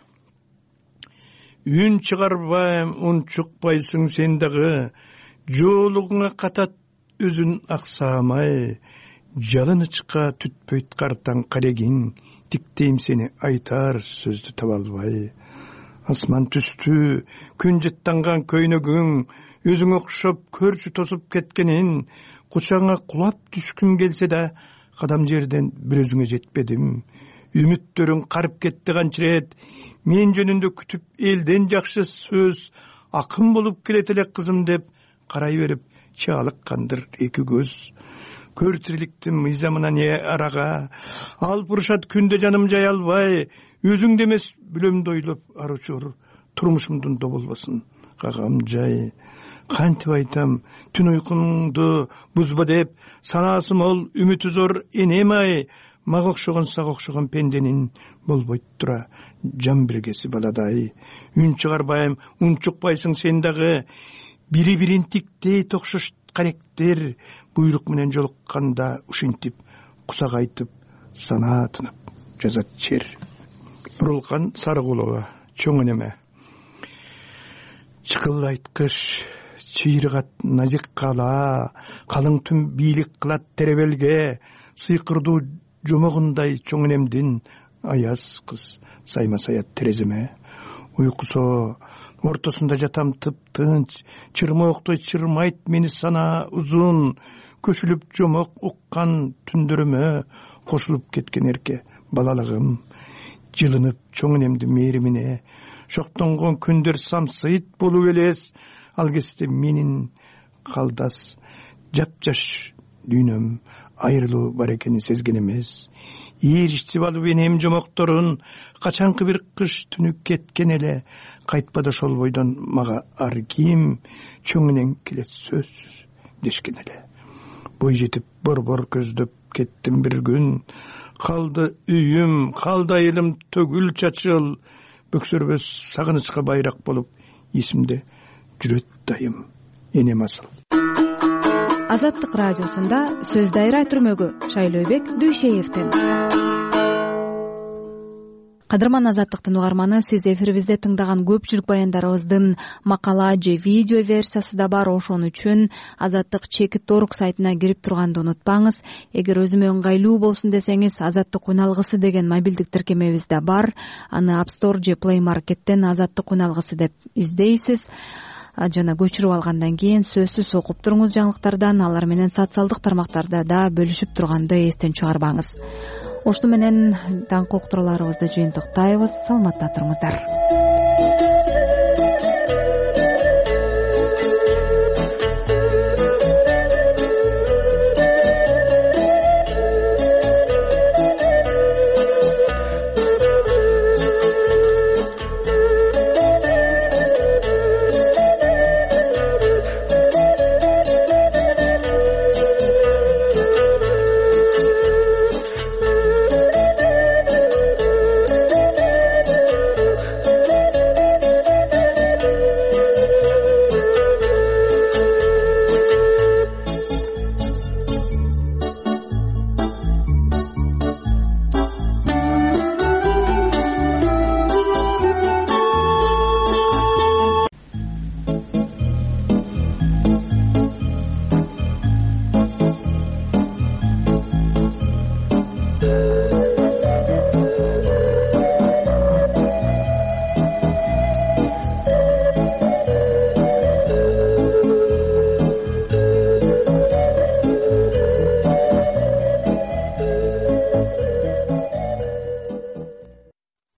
үн чыгарбайм унчукпайсың сен дагы жоолугуңа катат өзүн аксамай жалынычка түтпөйт картаң карегиң тиктейм сени айтар сөздү таба албай асман түстүү күн жыттанган көйнөгүң өзүң окшоп көрчү тосуп кеткенин кучаңа кулап түшкүм келсе да кадам жерден бир өзүңө жетпедим үмүттөрүң карып кетти канчырет мен жөнүндө күтүп элден жакшы сөз акын болуп келет эле кызым деп карай берип чаалыккандыр эки көз көр тириликтин мыйзамына не арага алып урушат күндө жаным жай албай өзүңдү эмес бүлөмдү ойлоп аручур турмушумдун доболбосун кагам жай кантип айтам түн уйкуңду бузба деп санаасы мол үмүтү зор энем ай мага окшогон сага окшогон пенденин болбойт тура жан биргеси баладай үн чыгарбайм унчукпайсың сен дагы бири бирин тиктейт окшош каректер буйрук менен жолукканда ушинтип кусак айтып санаа тынып жазат чер. Мурулкан Сарыкулова чоң энеме чыкылайткыч чыйрыгат назик кала калың түн бийлик кылат теребелге сыйкырдуу жомогундай чоң энемдин аяз кыз сайма саят тереземе уйкусо ортосунда жатам тып-тынч чырмооктой чырмайт мени санаа узун көшүлүп жомок уккан түндөрүмө кошулуп кеткен эрке балалыгым жылынып чоң энемдин мээримине шоктонгон күндөр самсыйт болуп элес ал кезде менин калдас жапжаш дүйнөм айрылуу бар экенин сезген эмес ээричтип алып энем жомокторун качанкы бир кыш түнү кеткен эле кайтпады ошол бойдон мага ар ким чоң энең келет сөзсүз дешкен эле бой жетип борбор көздөп кеттим бир күн калды үйүм калды айылым төгүл чачыл бөксөрбөс сагынычка байрак болуп эсимде жүрөт дайым энем асыл. Азаттык радиосунда сөз дайра түрмөгү Шайлообек Дүйшеевден. Кадырман Азаттыктын угарманы, сиз эфирибизде тыңдаган көпчүлүк баяндарыбыздын макала же видео версиясы да бар. Ошон үчүн Азаттык чекит орг сайтына кирип турганды унутпаңыз. Эгер өзүмө ыңгайлуу болсун десеңиз, Азаттык уналгысы деген мобилдик тиркемебиз да бар. Аны App Store же Play Market'тен Азаттык уналгысы деп издейсиз. Жана көчүрүп алгандан кийин сөзсүз окуп туруңуз жаңылыктардан, алар менен социалдык тармактарда да бөлүшүп турганды эстен чыгарбаңыз. Ошто менен таңкы уктурууларыбызды жыйынтыктайбыз. Саламатта туруңуздар.